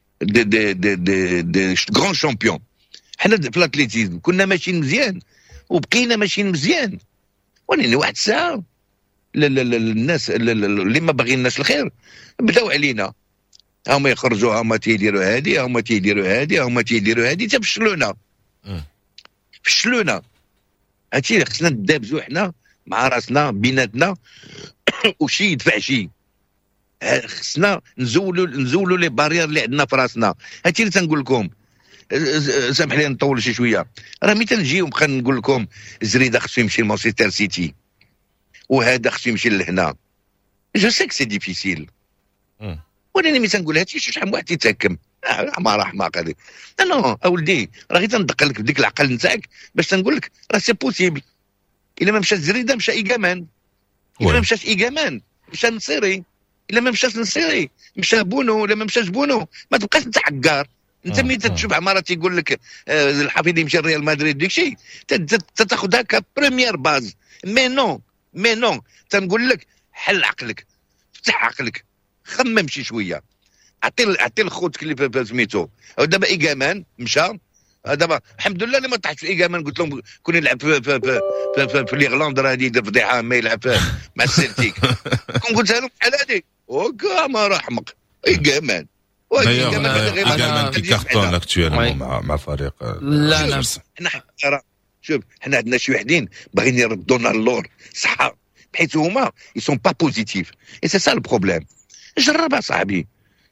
دي غران شامبيون. حنا في الاتليتيزم كنا ماشيين مزيان وبقينا ماشيين مزيان، ولكن واحد الساعه الناس اللي ما باغيناش الخير بداو علينا. هما يخرجوا، هما تيديروا هادي، هما تيديروا هادي، هما تيديروا هادي، تفشلونا. فشلونا. هادشي اللي خصنا ندابزو حنا مع راسنا بيناتنا وشي يدفع شي. خصنا نزولوا لي بارير اللي عندنا في راسنا. هادشي اللي تنقول لكم. سامح لي نطول شي شويه. راه ملي تنجيو نبقى نقول لكم زريده خصو يمشي لمانشستر سيتي وهذا خصو يمشي لهنا. جو سي كو سي ديفيسيل، ولكن ملي تنقول هادشي شحال من واحد تيتهكم. ما راه حماق هذه. نو اولدي، راه غير تندق لك بديك العقل نتاعك باش تنقول لك راه سي بوسيبل. الا ما مشات زريده مشى ايكامان، الا ما مشاش ايكامان مشى نصيري، الا ما مشاش نصيري مشى بونو، الا ما مشاش بونو ما تبقاش تحقر. انت ملي تشوف عماره تيقول لك الحفيظ يمشي لريال مدريد ديك شيء تاخذها كبريمير باز. مي نو تنقول لك حل عقلك، فتح عقلك، خمم شي شويه. عطي لخوتك اللي سميتو دابا ايكامان مشى. دابا الحمد لله اللي ما طاحش في ايكامان. قلت لهم كون يلعب في ليغلاند راه غادي يدير فضيحه ما يلعب مع السلتيك. كون قلت لهم بحال هذيك ما راه حمق ايكامان. ايكامان كي كارتون اكتويلمون مع فريق. لا شوف حنا عندنا شي وحدين باغيين يردونا اللور صح، بحيث هما يسون با بوزيتيف. اي سي سا البروبليم. جرب صاحبي،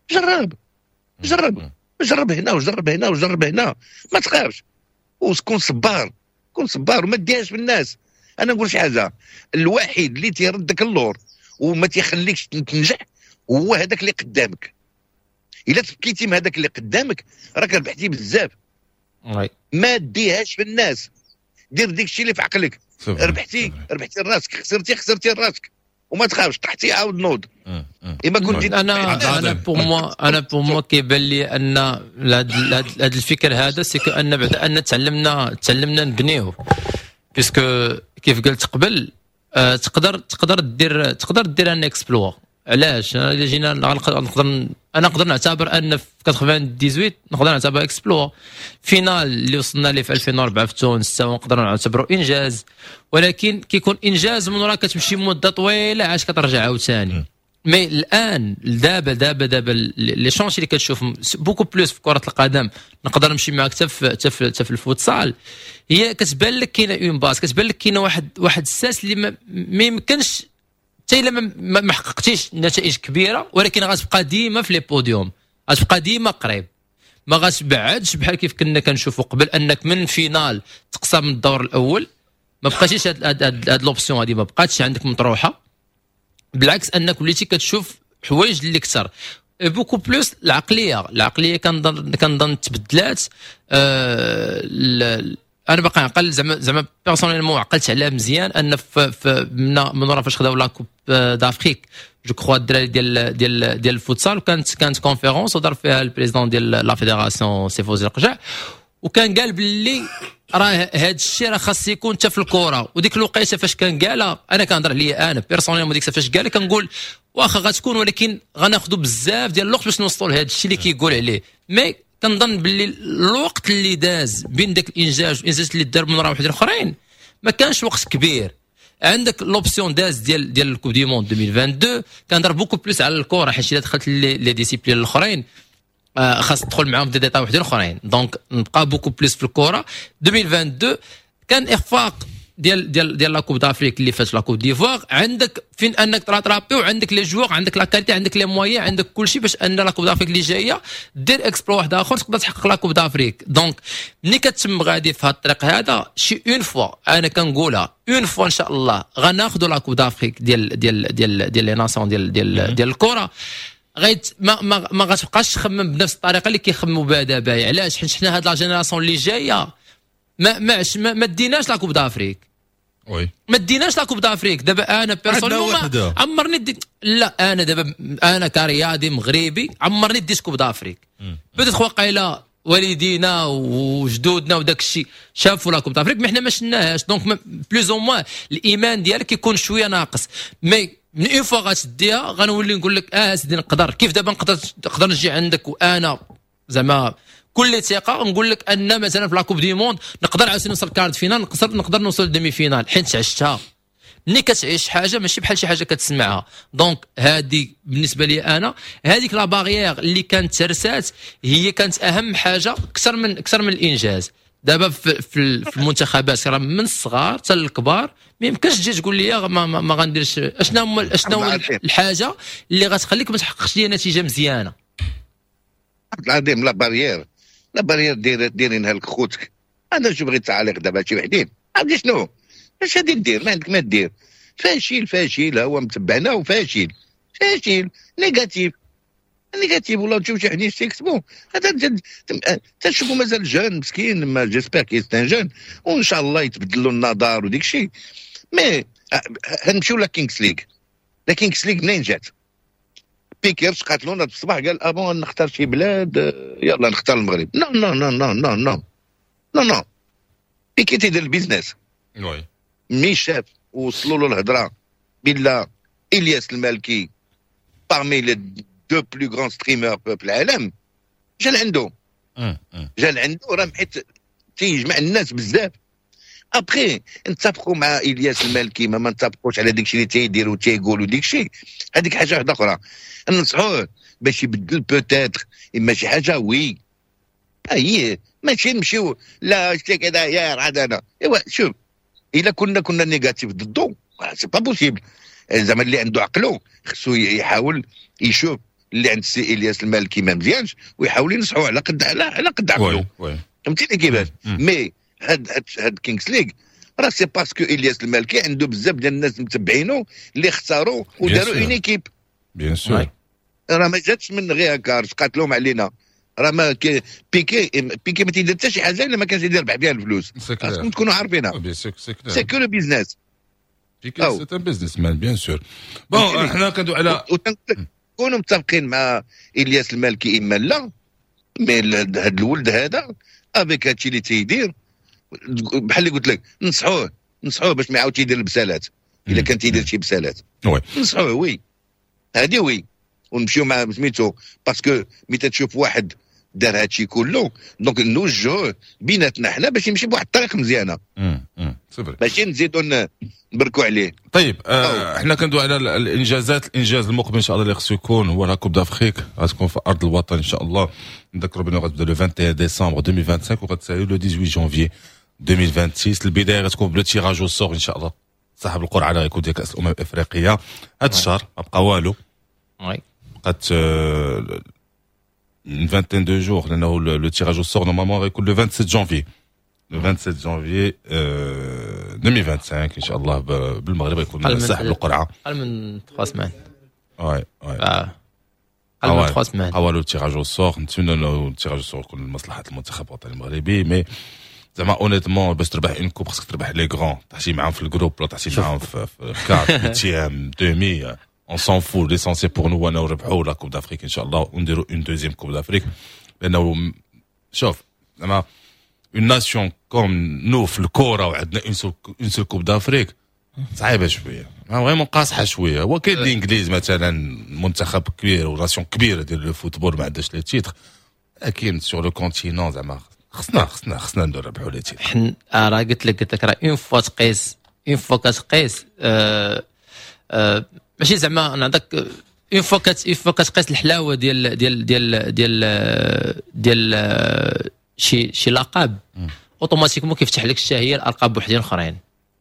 جرب هنا وجرب هنا وجرب هنا، ما تخافش. وكون صبار، كون صبار وما تديهاش بالناس. انا نقول شي حاجه، الوحيد اللي تيردك اللور وما تيخليكش تنجح هو هذاك اللي قدامك. الا تبكيتي من هذاك اللي قدامك راك ربحتي بزاف. ما ديهاش في الناس، دير ديك الشيء اللي في عقلك. ربحتي راسك، خسرتي راسك، وما تخافش طحتي عاود نوض. اما كنت انا بور موا كيبان لي ان هذا الفكر هذا سي كو ان بعد ان تعلمنا نبنيوه. بيسكو كيف قلت قبل تقدر دير ان اكسبلور. علاش الا جينا نقدر نعتبر ان في 98 نقدر نعتبر اكسبلور. فينال اللي وصلنا ليه في 2004 في تونس نقدر نعتبره انجاز، ولكن كيكون انجاز من وراء كتمشي مده طويله عاش كترجع عاوتاني. مي الان دابا لي شونش اللي كتشوف بوكو بلوس في كره القدم، نقدر نمشي معاك حتى في الفوتسال. هي كتبان لك كاينه اون باس، كتبان لك كاينه واحد الساس اللي ما يمكنش حتى الا ما حققتيش نتائج كبيره، ولكن غتبقى ديما في لي بوديوم، غتبقى ديما قريب، ما غتبعدش بحال كيف كنا كنشوفوا قبل انك من فينال تقصى من الدور الاول. ما بقاتيش هاد لوبسيون هادي، ما بقاتش عندك مطروحه. بالعكس انك وليتي كتشوف حوايج اللي كثر بوكو بلوس. العقليه كنظن تبدلات. انا باقي عقل زعما بيرسونيلمون عقلت عليها مزيان ان من ورا فاش خداو لا كوب دافريك جو كخوا الدراري ديال الفوتسال، وكانت كونفيرونس ودار فيها البريزيدون ديال لا فيدراسيون سي فوزي القجع، وكان قال باللي راه هذا الشيء راه خاص يكون حتى في الكره. وديك الوقيته فاش كان قالها انا كنهضر عليا انا بيرسونيلمون ديك فاش قالها كنقول واخا غتكون، ولكن غناخذوا بزاف ديال الوقت باش نوصلوا لهذا الشيء اللي كيقول عليه. مي كنظن باللي الوقت اللي داز بين داك الانجاز اللي دار من راه واحد الاخرين ما كانش وقت كبير. عندك لوبسيون داز ديال الكوب دي موند 2022 كنهضر بوكو بلوس على الكره، حيت الا دخلت لي ديسيبلين الاخرين خاص تدخل معاهم دي ديتا وحدين اخرين. دونك نبقى بوكو بلوس في الكره. 2022 كان اخفاق ديال لا كوب دافريك اللي فات لا كوب ديفوار، عندك فين انك تراترابي وعندك لي جوور، عندك لا كاليتي، عندك لي مويان، عندك كل شيء باش ان لا كوب دافريك اللي جايه دير اكسبلو واحد اخر تقدر تحقق لا كوب دافريك. دونك ملي كتم غادي في هذا الطريق هذا شي اون فوا انا كنقولها اون فوا ان شاء الله غناخذوا لا كوب دافريك ديال لي ناسيون ديال الكره. غيت ما غتبقاش تخمم بنفس الطريقه اللي كيخمموا بها دابا. علاش؟ حيت حنا هاد لا جينيراسيون اللي جايه ما ديناش لا كوب دافريك. وي ما ديناش لا كوب دافريك. دابا انا بيرسونيل عمرني لا انا دابا انا كرياضي مغربي عمرني ديت كوب دافريك. بدات واقيلا والدينا وجدودنا وداك الشيء شافوا لا كوب دافريك، ما حنا ما شناهاش. دونك بلوز او موان الايمان ديالك كيكون شويه ناقص. مي من اون فوا غتديها غنولي نقول لك سيدي نقدر كيف دابا نقدر نجي عندك وانا زعما كل ثقه نقول لك ان مثلا في لا كوب دي موند نقدر عاوتاني نوصل كارت فينال، نقدر نوصل للديمي فينال، حيت عشتها. ملي كتعيش حاجه ماشي بحال شي حاجه كتسمعها. دونك هذه بالنسبه لي انا هذيك لا باغيير اللي كانت ترسات هي كانت اهم حاجه اكثر من الانجاز. دابا في المنتخبات راه من الصغار حتى للكبار ما يمكنش تجي تقول لي ما غنديرش. اشنا هو الحاجه اللي غتخليك ما تحققش ليا نتيجه مزيانه. العظيم لا بارير دايرينها لك خوتك. انا شو بغيت تعالق دابا شي وحدين عرفتي شنو اش غادي دير؟ ما عندك ما دير. فاشل هو متبعنا وفاشل نيجاتيف ولا تشوف شي حدين تيكتبوا هذا تنشوفوا مازال جون مسكين. ما جيسبر كيستان جون وان شاء الله يتبدل له النظر وديك الشيء. مي غنمشيو لا كينغز ليغ منين جات؟ بيكي قاتلونا في الصباح قال ابون نختار شي بلاد يلا نختار المغرب. نو بيكي تيدير البيزنس. وي مي شاف وصلوا له الهضره بالله الياس المالكي parmi les 2 plus grands streamers في العالم جا عنده راه محيت تيجمع الناس بزاف. ابخي نتفقوا مع الياس المالكي ما نتفقوش على داكشي اللي تيدير وتيقول وديك الشيء هذيك حاجه واحده اخرى. ننصحوه باش يبدل بوتيتر اما شي حاجه وي هي ماشي نمشيو لا شتي كذا يا عاد انا ايوا شوف الا كنا نيجاتيف ضده سي با بوسيبل. زعما اللي عنده عقله خصو يحاول يشوف اللي عند السي الياس المالكي ما مزيانش ويحاول ينصحو على قد عقله. فهمتيني كيفاش؟ مي هاد كينغز ليغ راه سي باسكو الياس المالكي عنده بزاف ديال الناس متبعينه اللي اختاروا وداروا اون ايكيب. بيان سور راه ما جاتش من غير هكا قاتلوهم علينا. راه ما بيكي ما تيدير حتى شي حاجه الا ما كانش يدير ربح بها الفلوس. خاصكم تكونوا عارفينها. سي كو لو بيزنس. بيكي سي ان بيزنس مان بيان سور. بون حنا كندوي على كونوا متفقين مع الياس المالكي اما لا. مي هذا الولد هذا افيك هادشي اللي تيدير بحال اللي قلت لك نصحوه باش ما يعاودش يدير البسالات. الا كان تيدير شي بسالات نصحوه وي هادي وي ونمشيو مع سميتو باسكو ملي تشوف واحد دار هادشي كله دونك نوجهوه بيناتنا حنا باش يمشي بواحد الطريق مزيانه. باش نزيدو نبركوا عليه. طيب حنا كندوي على الانجاز المقبل ان شاء الله اللي خصو يكون هو لا كوب دافريك غتكون في ارض الوطن ان شاء الله. نذكروا بانه غتبدا لو 21 ديسمبر 2025 وغتسالي لو 18 جونفي 2026. البدايه غتكون بلو تيراج او سور ان شاء الله. صاحب القرعه راه غيكون ديال كاس الامم الافريقيه هذا الشهر ما بقى والو. وي بقات 22 جور لانه لو تيراج او سور نورمالمون غيكون لو 27 جونفي 2025 ان شاء الله بالمغرب يكون صاحب القرعه اقل من 3 سمان. وي اقل من 3 سمان حوالو التيراج او سور. نتمنى انه التيراج او سور يكون لمصلحه المنتخب الوطني المغربي. مي زعما اونيتمون باش تربح اون كوب خاصك تربح لي غران. تحشي معاهم في الجروب ولا تحشي معاهم في 4 تيام 2000 on s'en fout. l'essentiel pour nous انه نربحوا لا كوب دافريك ان شاء الله ونديروا اون دوزيام كوب دافريك. لانه شوف زعما اون ناسيون كوم نو في الكوره وعندنا اون سول كوب دافريك صعيبه شويه فريمون قاصحه شويه. هو كاين الانجليز مثلا منتخب كبير وناسيون كبيره ديال الفوتبول ما عندهاش لي تيتر اكيد سور لو كونتينون زعما خصنا نربحوا لي تيتر. حنا راه قلت لك راه اون فوا تقيس كتقيس ماشي زعما نعطيك اون فوا كتقيس الحلاوه ديال شي لقب اوتوماتيكمون كيفتح لك الشهيه الالقاب وحدين اخرين.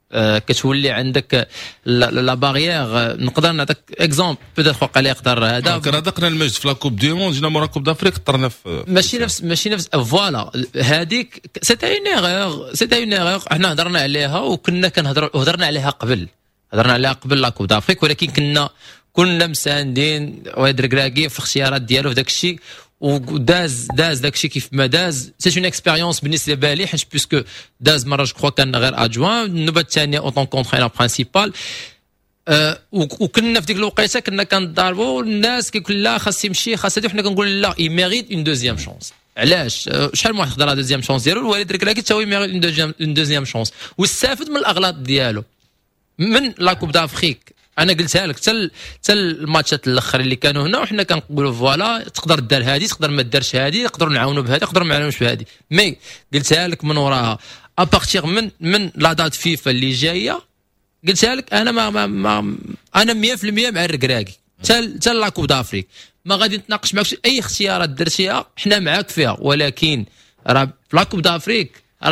كتولي عندك لا باريير. نقدر نعطيك اكزومبل بيتيت وقع لي يقدر هذا رافقنا المجد في لاكوب دي موند جينا مورا كوب دافريك طرنا في ماشي نفس فوالا هذيك سيتي اون ايغور احنا هضرنا عليها وكنا هضرنا عليها قبل لاكوب دافريك ولكن كنا مساندين واد ركراكي في الاختيارات ديالو في داك الشيء وداز داك الشيء كيف ما داز. سي اون اكسبيريونس بالنسبه لي حيت بيسكو داز مره جو كخوا كان غير ادجوان النوبه الثانيه اون طون كونترينور برينسيبال. وكنا في ديك الوقيته كنا كنضاربوا الناس كيقول لا خاص يمشي خاص هذه، وحنا كنقول لا اي ميريت اون دوزيام شونس. علاش شحال من واحد خدا لا دوزيام شونس ديالو الوالد ركراكي حتى هو يميريت اون دوزيام شونس واستافد من الاغلاط ديالو من لا كوب دافريك. انا قلتها لك حتى الماتشات الاخر اللي كانوا هنا وحنا كنقولوا فوالا تقدر دار هذه تقدر ما دارش هذه، نقدروا نعاونوا بهذه نقدروا ما نعاونوش بهذه. مي قلتها لك من وراها ابارتيغ من لا دات فيفا اللي جايه قلتها لك انا ما انا 100% مع الركراكي حتى لا كوب دافريك ما غادي نتناقش معك اي اختيارات درتيها حنا معاك فيها، ولكن راه في لا كوب دافريك راه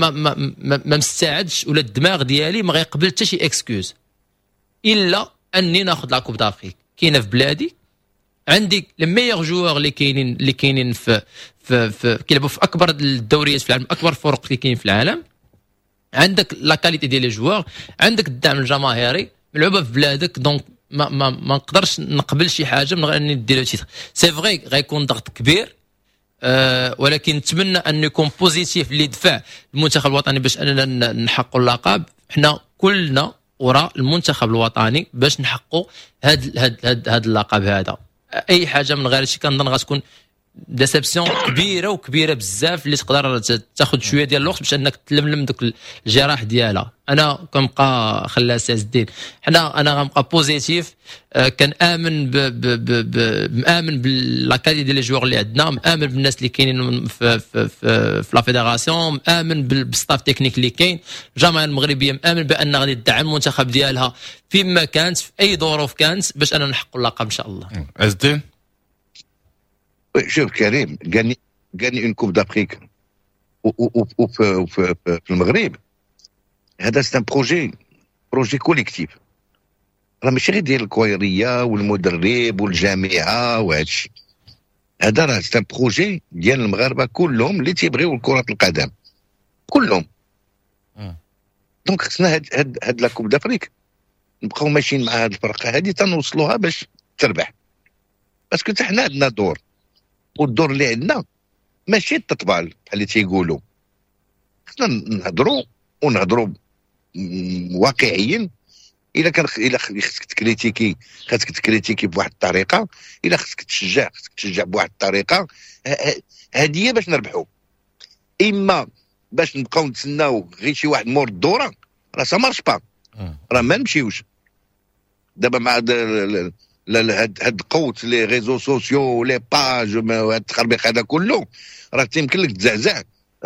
ما مستعدش ولا الدماغ ديالي ما غيقبل حتى شي اكسكيوز الا اني ناخذ لا كوب دافريك. كاينه في بلادي عندي لي ميور جوار اللي كاينين في كيلعبوا في اكبر الدوريات في العالم، اكبر فرق اللي كاين في العالم. عندك لا كاليتي ديال لي جوار، عندك الدعم الجماهيري، ملعوبه في بلادك. دونك ما نقدرش نقبل شي حاجه من غير اني ندير له تيتر. سي فري غيكون ضغط كبير ولكن نتمنى ان يكون بوزيتيف اللي يدفع المنتخب الوطني باش اننا نحققوا اللقب. حنا كلنا وراء المنتخب الوطني باش نحققوا هاد اللقب هذا. اي حاجه من غير شي كنظن غتكون ديسيبسيون كبيره بزاف اللي تقدر تاخذ شويه ديال الوقت باش انك تلملم دوك الجراح ديالها. انا كنبقى خلى سي الدين انا غنبقى بوزيتيف. كنامن مآمن باللاكادي ديال لي جوار اللي عندنا، مآمن بالناس اللي كاينين في لا فيدراسيون، مآمن بالستاف تكنيك اللي كاين. الجماهير المغربيه مآمن بان غادي تدعم المنتخب ديالها فيما كانت في اي ظروف كانت باش اننا نحققوا اللقب ان شاء الله. الدين شوف كريم غاني اون كوب دافريك في المغرب. هذا سي ان بروجي كوليكتيف، راه ماشي غير ديال الكويريه والمدرب والجامعه وهادشي. هذا راه سي ان بروجي ديال المغاربه كلهم اللي تيبغيو كره القدم كلهم. دونك خصنا هاد لا كوب دافريك نبقاو ماشيين مع هاد الفرقه هذه تنوصلوها باش تربح، باسكو حتى حنا عندنا دور، والدور اللي عندنا ماشي التطبال بحال اللي تيقولوا. خصنا نهضروا واقعيا. الا خصك تكريتيكي خاصك تكريتيكي بواحد الطريقه، الا خصك تشجع بواحد الطريقه. هذه هي باش نربحوا. اما باش نبقاو نتسناو غير شي واحد مور الدوره، راه سا مارش با، راه ما نمشيوش. دابا مع هاد قوت لي ريزو سوسيو لي باج وهاد التخربيق هذا كله، راه تيمكن لك تزعزع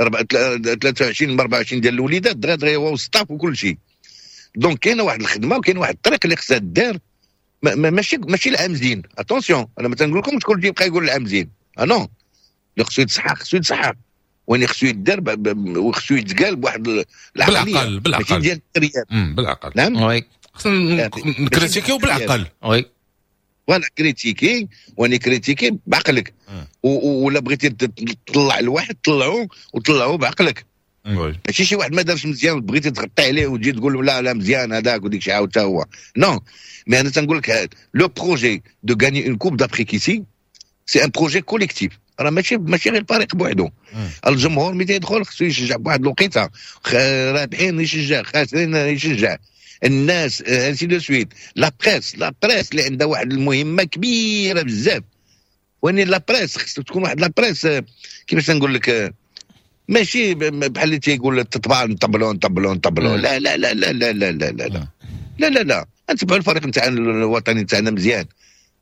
23 من 24 ديال الوليدات دغيا هو ستاف وكل شيء. دونك كاينه واحد الخدمه وكاين واحد الطريق اللي خصها دار. ماشي العام زين. اتونسيون انا ما تنقول لكم شكون يبقى يقول العام زين. نو، اللي خصو يتصحح وين خصو يدار وخصو يتقال بواحد العقليه بالعقل ديال الترياب. بالعقل. نعم وي خصنا نكريتيكيو بالعقل. وي وانا كريتيكي واني كريتيكي بعقلك. ولا بغيتي تطلع الواحد طلعوه بعقلك. ماشي شي واحد ما دارش مزيان بغيتي تغطي عليه وتجي تقول لا مزيان هذاك وديك شي عاود حتى هو. نو، مي انا تنقول لك لو بروجي دو غاني اون كوب دافريك ايسي سي ان بروجي كوليكتيف. راه ماشي غير الفريق بوحدو. الجمهور ملي تيدخل خصو يشجع بواحد الوقيته، رابحين يشجع، خاسرين يشجع، الناس انسي دو سويت. لا بريس اللي عندها واحد المهمه كبيره بزاف. وين لا بريس خصك تكون واحد لا بريس كيفاش نقول لك، ماشي بحال اللي تيقول التطبع نطبلوا. لا لا لا لا لا لا لا لا لا لا لا لا. نتبعوا الفريق نتاعنا الوطني نتاعنا مزيان.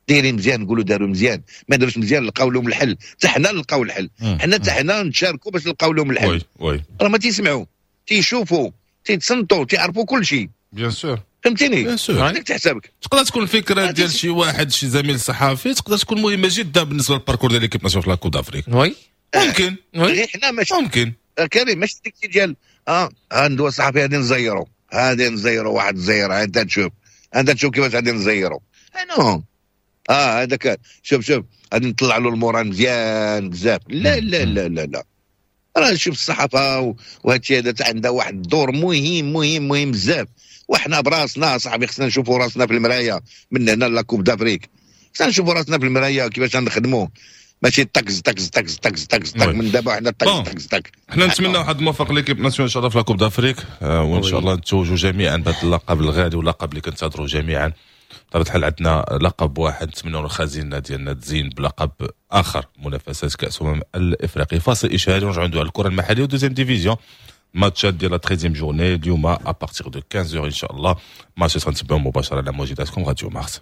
دايرين مزيان نقولوا داروا مزيان، ما داروش مزيان نلقاو لهم الحل، حتى حنا نلقاو الحل، حنا نتشاركوا باش نلقاو لهم الحل. وي راه ما تيسمعوا، تيشوفوا، تيتصنتوا، تيعرفوا كل شيء. بيان سور فهمتيني؟ بيان سور. هذاك تحسبك تقدر تكون الفكره ديال شي واحد، شي زميل صحفي، تقدر تكون مهمه جدا بالنسبه للباركور ديال ليكيب ناسيونال في لاكوب دافريك. وي ممكن غير حنا ماشي ممكن كريم، ماشي ديك ديال ندوى الصحفي غادي نزيروا واحد الزير، انت تشوف كيفاش غادي نزيروا. نو هذاك شوف غادي نطلع له المورال مزيان بزاف. لا لا لا لا لا، راه شوف الصحافه وهادشي هذا عندها واحد الدور مهم بزاف. وحنا براسنا صاحبي خصنا نشوفوا راسنا في المرايه من هنا لاكوب دافريك، خصنا نشوفوا راسنا في المرايه كيفاش نخدموا، ماشي تاكز من دابا حنا تاكز. حنا نتمنى واحد الموفق ليكيب ناسيونال ان شاء الله في لاكوب دافريك، وان شاء الله نتوجوا جميعا بهذا اللقب الغالي واللقب اللي كنتظروا جميعا. بطبيعة الحال عندنا لقب واحد، نتمنوا الخزينه ديالنا تزين بلقب اخر، منافسات كاس الافريقي. فاصل اشهاري ونرجعوا ندويو على الكره المحليه ودوزيام ديفيزيون، ماتشات ديال لا 13 جورني اليوم ابارتيغ دو 15 ان شاء الله. ماتش غنتبعوا مباشره على موجوداتكم راديو مارس.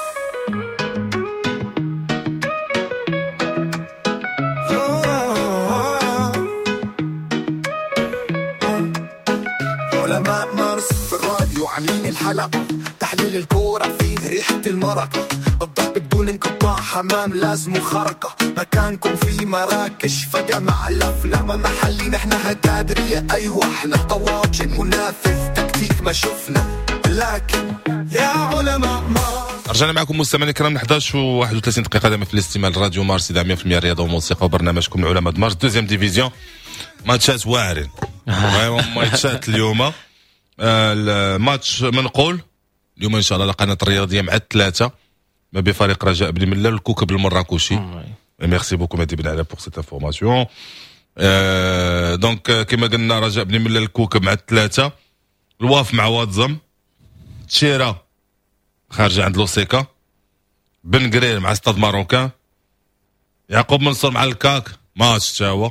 علماء مارس في الراديو عاملين الحلقة، تحليل الكورة فيه ريحة المرقة، الضرب بدون انقطاع حمام لازم خرقة، مكانكم في مراكش فجأة مع الأفلام محلي، نحنا هكادرية أيوة احنا طواجن ونافذ تكتيك ما شفنا، لكن يا علماء مارس. رجعنا معكم مستمعينا الكرام 11 و31 دقيقة دائما في الاستماع لراديو مارس 100% رياضة وموسيقى، وبرنامجكم علماء مارس دوزيام ديفيزيون. ماتشات واعرين ماتشات اليوم. الماتش منقول اليوم ان شاء الله لقناه الرياضيه مع الثلاثه ما بين فريق رجاء بن ملال والكوكب المراكشي. ميرسي بوكو مهدي بن علاء بور سيت انفورماسيون. دونك كما قلنا رجاء بن ملال الكوكب مع الثلاثه، الواف مع واتزم، تشيرا خارجه عند لوسيكا، بن قرير مع ستاد ماروكان، يعقوب منصور مع الكاك ماتش تا هو،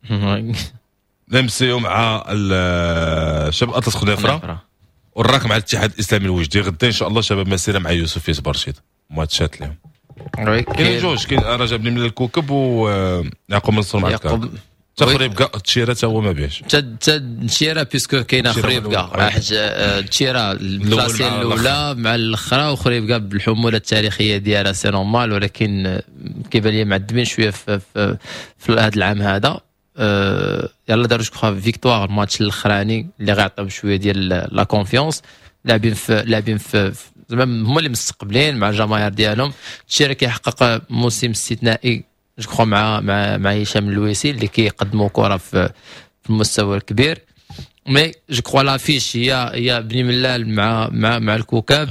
لمسيو مع شباب اطلس خنيفره، والراك مع الاتحاد الاسلامي الوجدي. غدا ان شاء الله شباب مسيره مع يوسف يزبرشيد. ماتشات اليوم كاين جوج، كاين رجاء بن ملال الكوكب ويعقوب منصور مع الكاك. تخريب كاع تشيرا تا هو ما بيش تشيرا بيسكو كاينه خريب كاع، راح تشيرا الكلاسيه الاولى مع الاخرى، وخريب كاع بالحموله التاريخيه ديالها سي نورمال، ولكن كيبان لي معذبين شويه في هذا العام هذا. يلا داروا جو فيكتوار الماتش الاخراني اللي غيعطيهم شويه ديال لا كونفيونس، لاعبين في زعما هما اللي مستقبلين مع الجماهير ديالهم. تشيرا كيحقق موسم استثنائي جو مع هشام اللويسي اللي كيقدموا كره في المستوى الكبير. مي جو كخوا لافيش هي بني ملال مع الكوكب،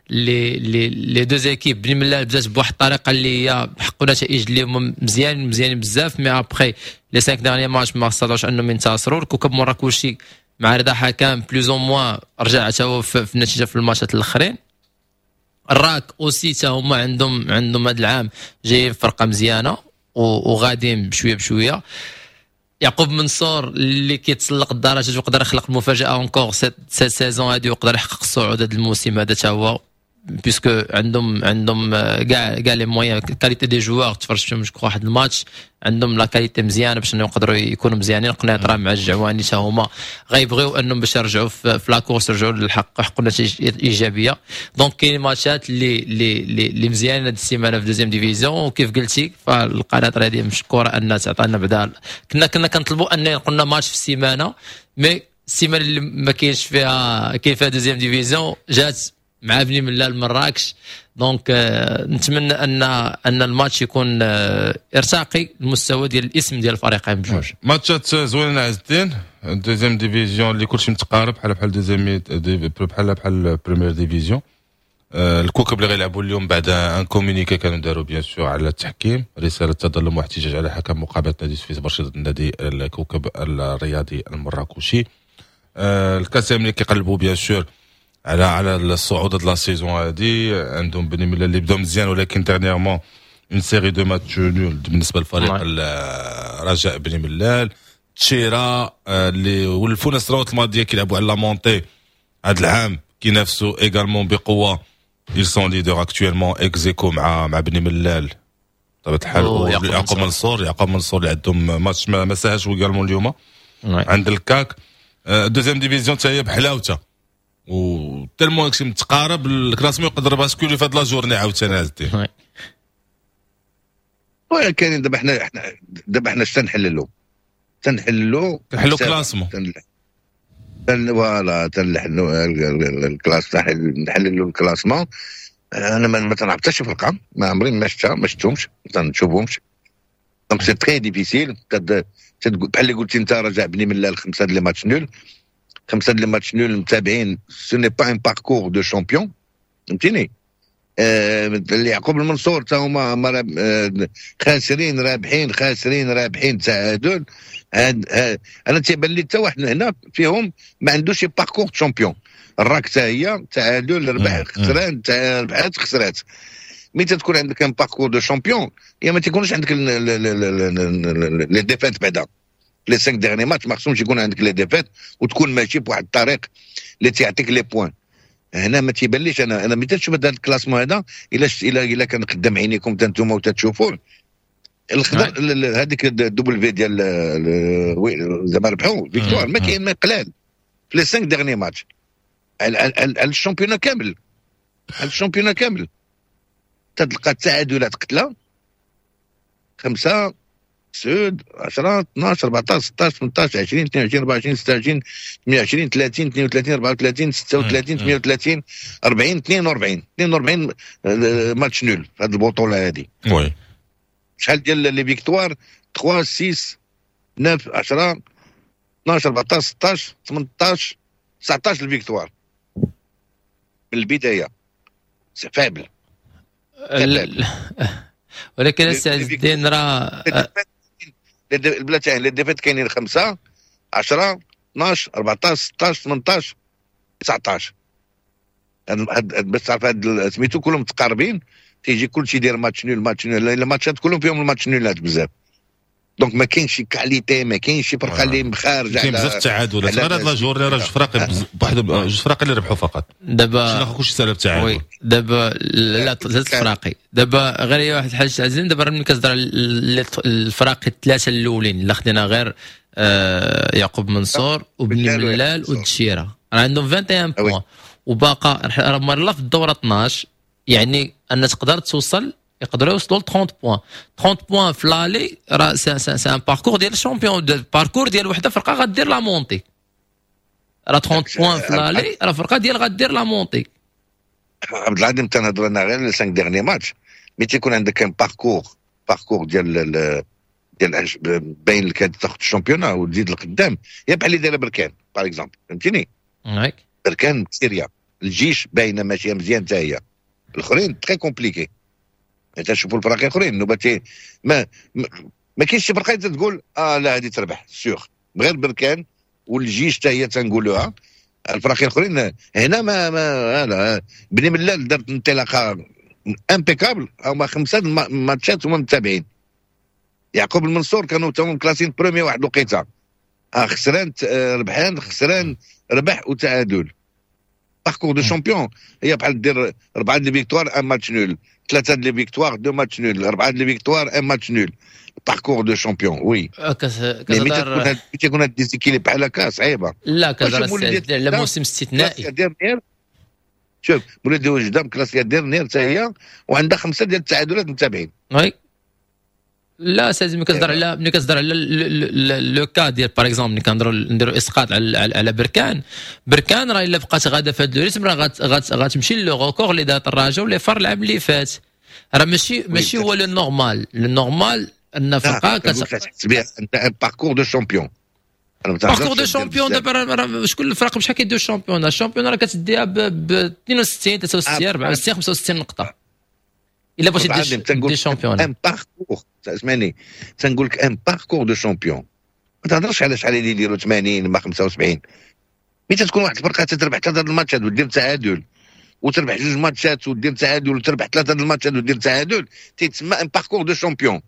لي دو زيكيب. بني ملال بدات بواحد الطريقه اللي هي حققوا نتائج اللي هما مزيانين بزاف، مي ابخي لي 5 دانيي ماتش ما استطاعوش انهم ينتصروا. الكوكب مراكشي مع رضا حكام بلوز او موان رجع حتى هو في النتيجه في الماتشات الاخرين. الراك اوسي تا هما عندهم هذا العام جايين فرقه مزيانه وغاديين بشويه. يعقوب منصور اللي كيتسلق الدرجات ويقدر يخلق المفاجاه اونكور سيت سيزون هذه، ويقدر يحقق الصعود هذا الموسم هذا تا هو، بيسكو عندهم كاع لي مويان كاليتي دي جوار. تفرجت فيهم واحد الماتش عندهم لا كاليتي مزيانه باش يقدروا يكونوا مزيانين. قنيطره مع الجعواني تا هما غيبغيو انهم باش يرجعوا في لاكورس، يرجعوا للحق، يحققوا نتائج ايجابيه. دونك كاين ماتشات اللي مزيانين هذه السيمانه في دوزيام ديفيزيون. وكيف قلتي فالقناه هذه مشكوره انها تعطينا بعدا. كنا كنطلبوا ان قلنا ماتش في السيمانه، مي السيمانه اللي ما كاينش فيها دوزيام ديفيزيون جات مع بني ملال مراكش. دونك نتمنى ان الماتش يكون ارتقي المستوى ديال الاسم ديال الفريقين بجوج. ماتشات زوينين عز الدين. دوزيام ديفيزيون اللي كلشي متقارب بحال دوزيام بحال بريمير ديفيزيون. الكوكب اللي غيلعبوا اليوم بعد ان كومونيكي كانوا داروا بيان سور على التحكيم، رساله تظلم واحتجاج على حكم مقابله نادي سويس برشيد النادي الكوكب الرياضي المراكشي. الكاس اللي كيقلبوا بيان سور على الصعود د لا سيزون هادي. عندهم بني ملال اللي بداو مزيان، ولكن ديرنييرمون اون سيري دو ماتش نول بالنسبه للفريق رجاء بني ملال. تشيرا اللي ولفونا السنوات الماضيه كيلعبوا على لا مونتي، هذا العام كينافسوا ايغالمون بقوه ils sont leaders actuellement ex aequo مع بني ملال بطبيعه الحال. يعقوب منصور اللي عندهم ماتش ما ساهلش وقالوا اليوم. عند الكاك دوزيام ديفيزيون حتى هي بحلاوته وتلمو داكشي متقارب الكلاسمون يقدر باسكولي في هاد لا جورني عاوتاني هازتي. ولكن دابا حنا تنحللو كلاسمون فوالا تنحللو الكلاس نحللو الكلاسمون. انا ما تنعرفش فرقه ما عمري ما شفتهمش ما تنشوفهمش. دونك سي تري ديفيسيل. تقول بحال اللي قلتي انت رجع بني ملال 5 ديال لي ماتش نول متابعين. سو ني با ان باركور دو شامبيون فهمتيني. يعقوب المنصور تا هما خاسرين رابحين تعادل. انا تيبان لي حتى واحد هنا فيهم ما عندوش باركور شامبيون. الراك حتى هي تعادل ربح خسران ربحات خسرات. متى تكون عندك ان باركور دو شامبيون يا ما تيكونش عندك لي ديفات بعدا لي 5 ديرني ماتش ما خصهمش يكون عندك لي ديفات وتكون ماشي بواحد الطريق اللي تيعطيك لي بوين. هنا ما تيبانليش. انا ملي تشوف هذا الكلاسمون هذا الا كان قدام عينيكم انتم وتتشوفوه الخضر هذيك الدبل في ديال زعما ربحوا فيكتوار ما كاين ما قلال في لي 5 ديرني ماتش على الشامبيون كامل. تلقى التعادلات قتله 5 سود 10 12 14 16 18 20 22 24 26 28 30 32 34 36 38 40 42 ماتش نول في هذه البطوله هذه. وي شحال ديال لي فيكتوار 3 6 9 10 12 14 16 18 19 الفيكتوار من البدايه. سي فابل. ولكن السعد الدين راه البلاتين اللي ديفات كاينين 5 10 12 14 16 18 19. باش تعرف هاد سميتو كلهم متقاربين تيجي كلشي يدير ماتش نول الماتشات كلهم فيهم الماتش نولات بزاف. دونك ما كاينش شي كاليتي ما كاينش شي فرقه اللي خارجه كاين بزاف التعادلات. غير هاد لا جورني راه جوج فراقي اللي ربحوا فقط. دابا كلشي سالب تعادل. دابا لا 3 فراقي. دابا غير واحد الحاجه عزيزين. دابا ملي كتهضر الفراقي الثلاثه الاولين اللي خدينا غير يعقوب منصور وبني ملال والدشيره راه عندهم 21 بوان وباقا راه في الدوره 12 يعني ان تقدر توصل يقدروا يوصلوا ل 30 بوان في لالي. راه سي ان باركور ديال الشامبيون باركور ديال وحده فرقه غدير لا مونتي. راه 30 بوان في لالي راه فرقه ديال غدير لا مونتي. عبد العظيم تنهضروا لنا غير لي 5 ديرني ماتش مي تيكون عندك ان باركور ديال باين لك تاخذ الشامبيون وتزيد لقدام. يا بحال اللي دايره بركان باغ اكزومبل فهمتيني. بركان سيريا الجيش باينه ماشيه مزيان حتى هي. الاخرين تري كومبليكي. تشوفوا الفرق الاخرين نوبه ما كاينش شي فرقه تقول لا هذه تربح سيغ غير بركان والجيش حتى هي تنقولوها. الفرق الاخرين هنا ما لا بني ملال دارت انطلاقه امبيكابل. هما 5 ماتشات هما متابعين. يعقوب المنصور كانوا تاهم كلاسين برومي واحد الوقيته خسران ربحان خسران ربح وتعادل. باركور دو شامبيون هي بحال دير 4 دي فيكتوار ان ماتش نول 3 دي فيكتوار 2 ماتش نول 4 دي فيكتوار ان ماتش نول. باركور دو شامبيون وي كتهضر تيكون هاد ديزيكيليب بحال هكا صعيبه. لا كتهضر على موسم استثنائي. شوف مولودي وجده كلاسيه ديرنيير حتى هي وعندها 5 ديال التعادلات متابعين. وي لا سيدي ملي كتهضر على لو كا ديال باغ اكزومبل ملي كنهضروا نديروا اسقاط على بركان راه الا بقات غاده في هذا الريتم راه غتمشي لو ريكور اللي دارت الرجاء واللي فار العام اللي فات. راه ماشي هو لو نورمال ان فرقه كتحسب انت باركور دو شامبيون. باركور دو شامبيون دابا شكون الفرق بشحال كيديروا الشامبيون راه كتديها ب 62 63 64 65 نقطه الا بغيتي دير شامبيون. ان باركور اسمعني تنقول لك ان باركور دو شامبيون. ما تهضرش على شحال اللي يديروا 80 ما 75. متى تكون واحد الفرقه تربح 3 الماتشات ودير تعادل وتربح 2 ماتشات ودير تعادل وتربح 3 الماتشات ودير تعادل تيتسمى ان باركور دو شامبيون.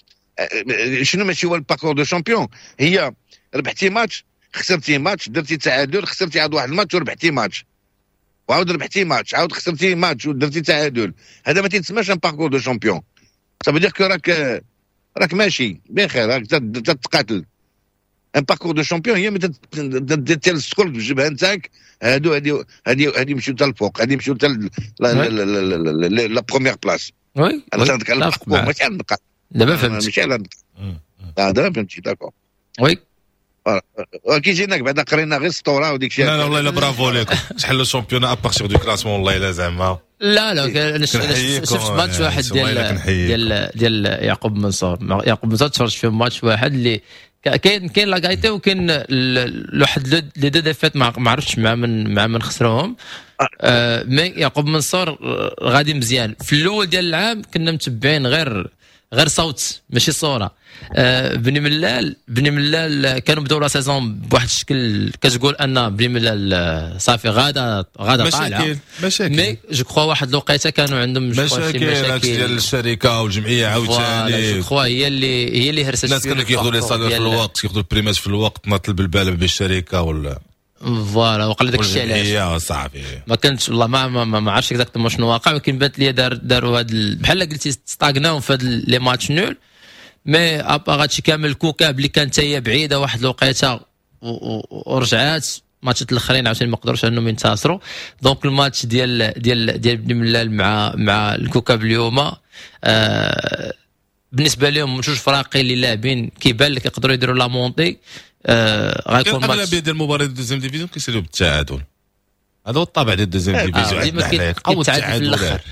شنو ماشي هو الباركور دو شامبيون؟ هي ربحتي ماتش خسرتي ماتش درتي تعادل خسرتي عاد واحد الماتش وربحتي ماتش وعاود ربحتي ماتش، عاود خسرتي ماتش ودرتي تعادل، هذا ما تيتسماش ان باركور دو شامبيون. صافي دير كو راك ماشي بخير، راك تتقاتل. ان باركور دو شامبيون هي متى تلصق بالجبهه نتاعك، هادي يمشيو حتى الفوق، هادي يمشيو حتى لا بروميير بلاص. وي انا تنهضر على الباركور ماشي على النقاط. دابا فهمت. ماشي على النقاط. دابا فهمتي داكور. وي كي جيناك بعدا قرينا غير السطوره وديك الشيء. لا والله الا برافو ليكم، تحلوا الشامبيون ابارتيغ دو كلاسمون والله الا زعما. لا شفت ماتش واحد ديال يعقوب منصور تفرجت في ماتش واحد اللي كاين لاكايتي وكاين واحد لي دو ديفيت ما عرفتش مع من خسروهم. مي يعقوب منصور غادي مزيان. في الاول ديال العام كنا متبعين غير صوت ماشي صوره. بني ملال كانوا بداو لا سيزون بواحد الشكل كتقول ان بني ملال صافي غادا طالعه مشاكل. مي جو كخوا واحد الوقيته كانوا عندهم مشاكل ديال الشركه والجمعيه عاوتاني. جو كخوا هي اللي هرست. الناس كانوا كياخذوا لي صالير في الوقت، كياخذوا البريماج في الوقت، ناطل بالبال بالشركه ولا فوالا. وقال داك الشيء علاش صافي ما كانش والله ما عرفتش اكزاكتومون شنو واقع، ولكن بات لي داروا هاد بحال قلتي ستاغناو في هاد لي ماتش نول. مي ابا هادشي كامل كوكاب اللي كانت هي بعيده واحد الوقيته ورجعات ماتشات الاخرين عشان ما قدروش انهم ينتصروا. دونك الماتش ديال بن ملال مع الكوكاب اليوم بالنسبه لهم جوج فراقي اللي لاعبين كيبان لك يقدروا يديروا لا مونتي. غيكون ماتش اغلبيه ديال المباريات دوزيام ديفيزيون كيساليو بالتعادل. هذا هو الطابع ديال دوزيام ديفيزيون. ديما كيتعادل في الاخر.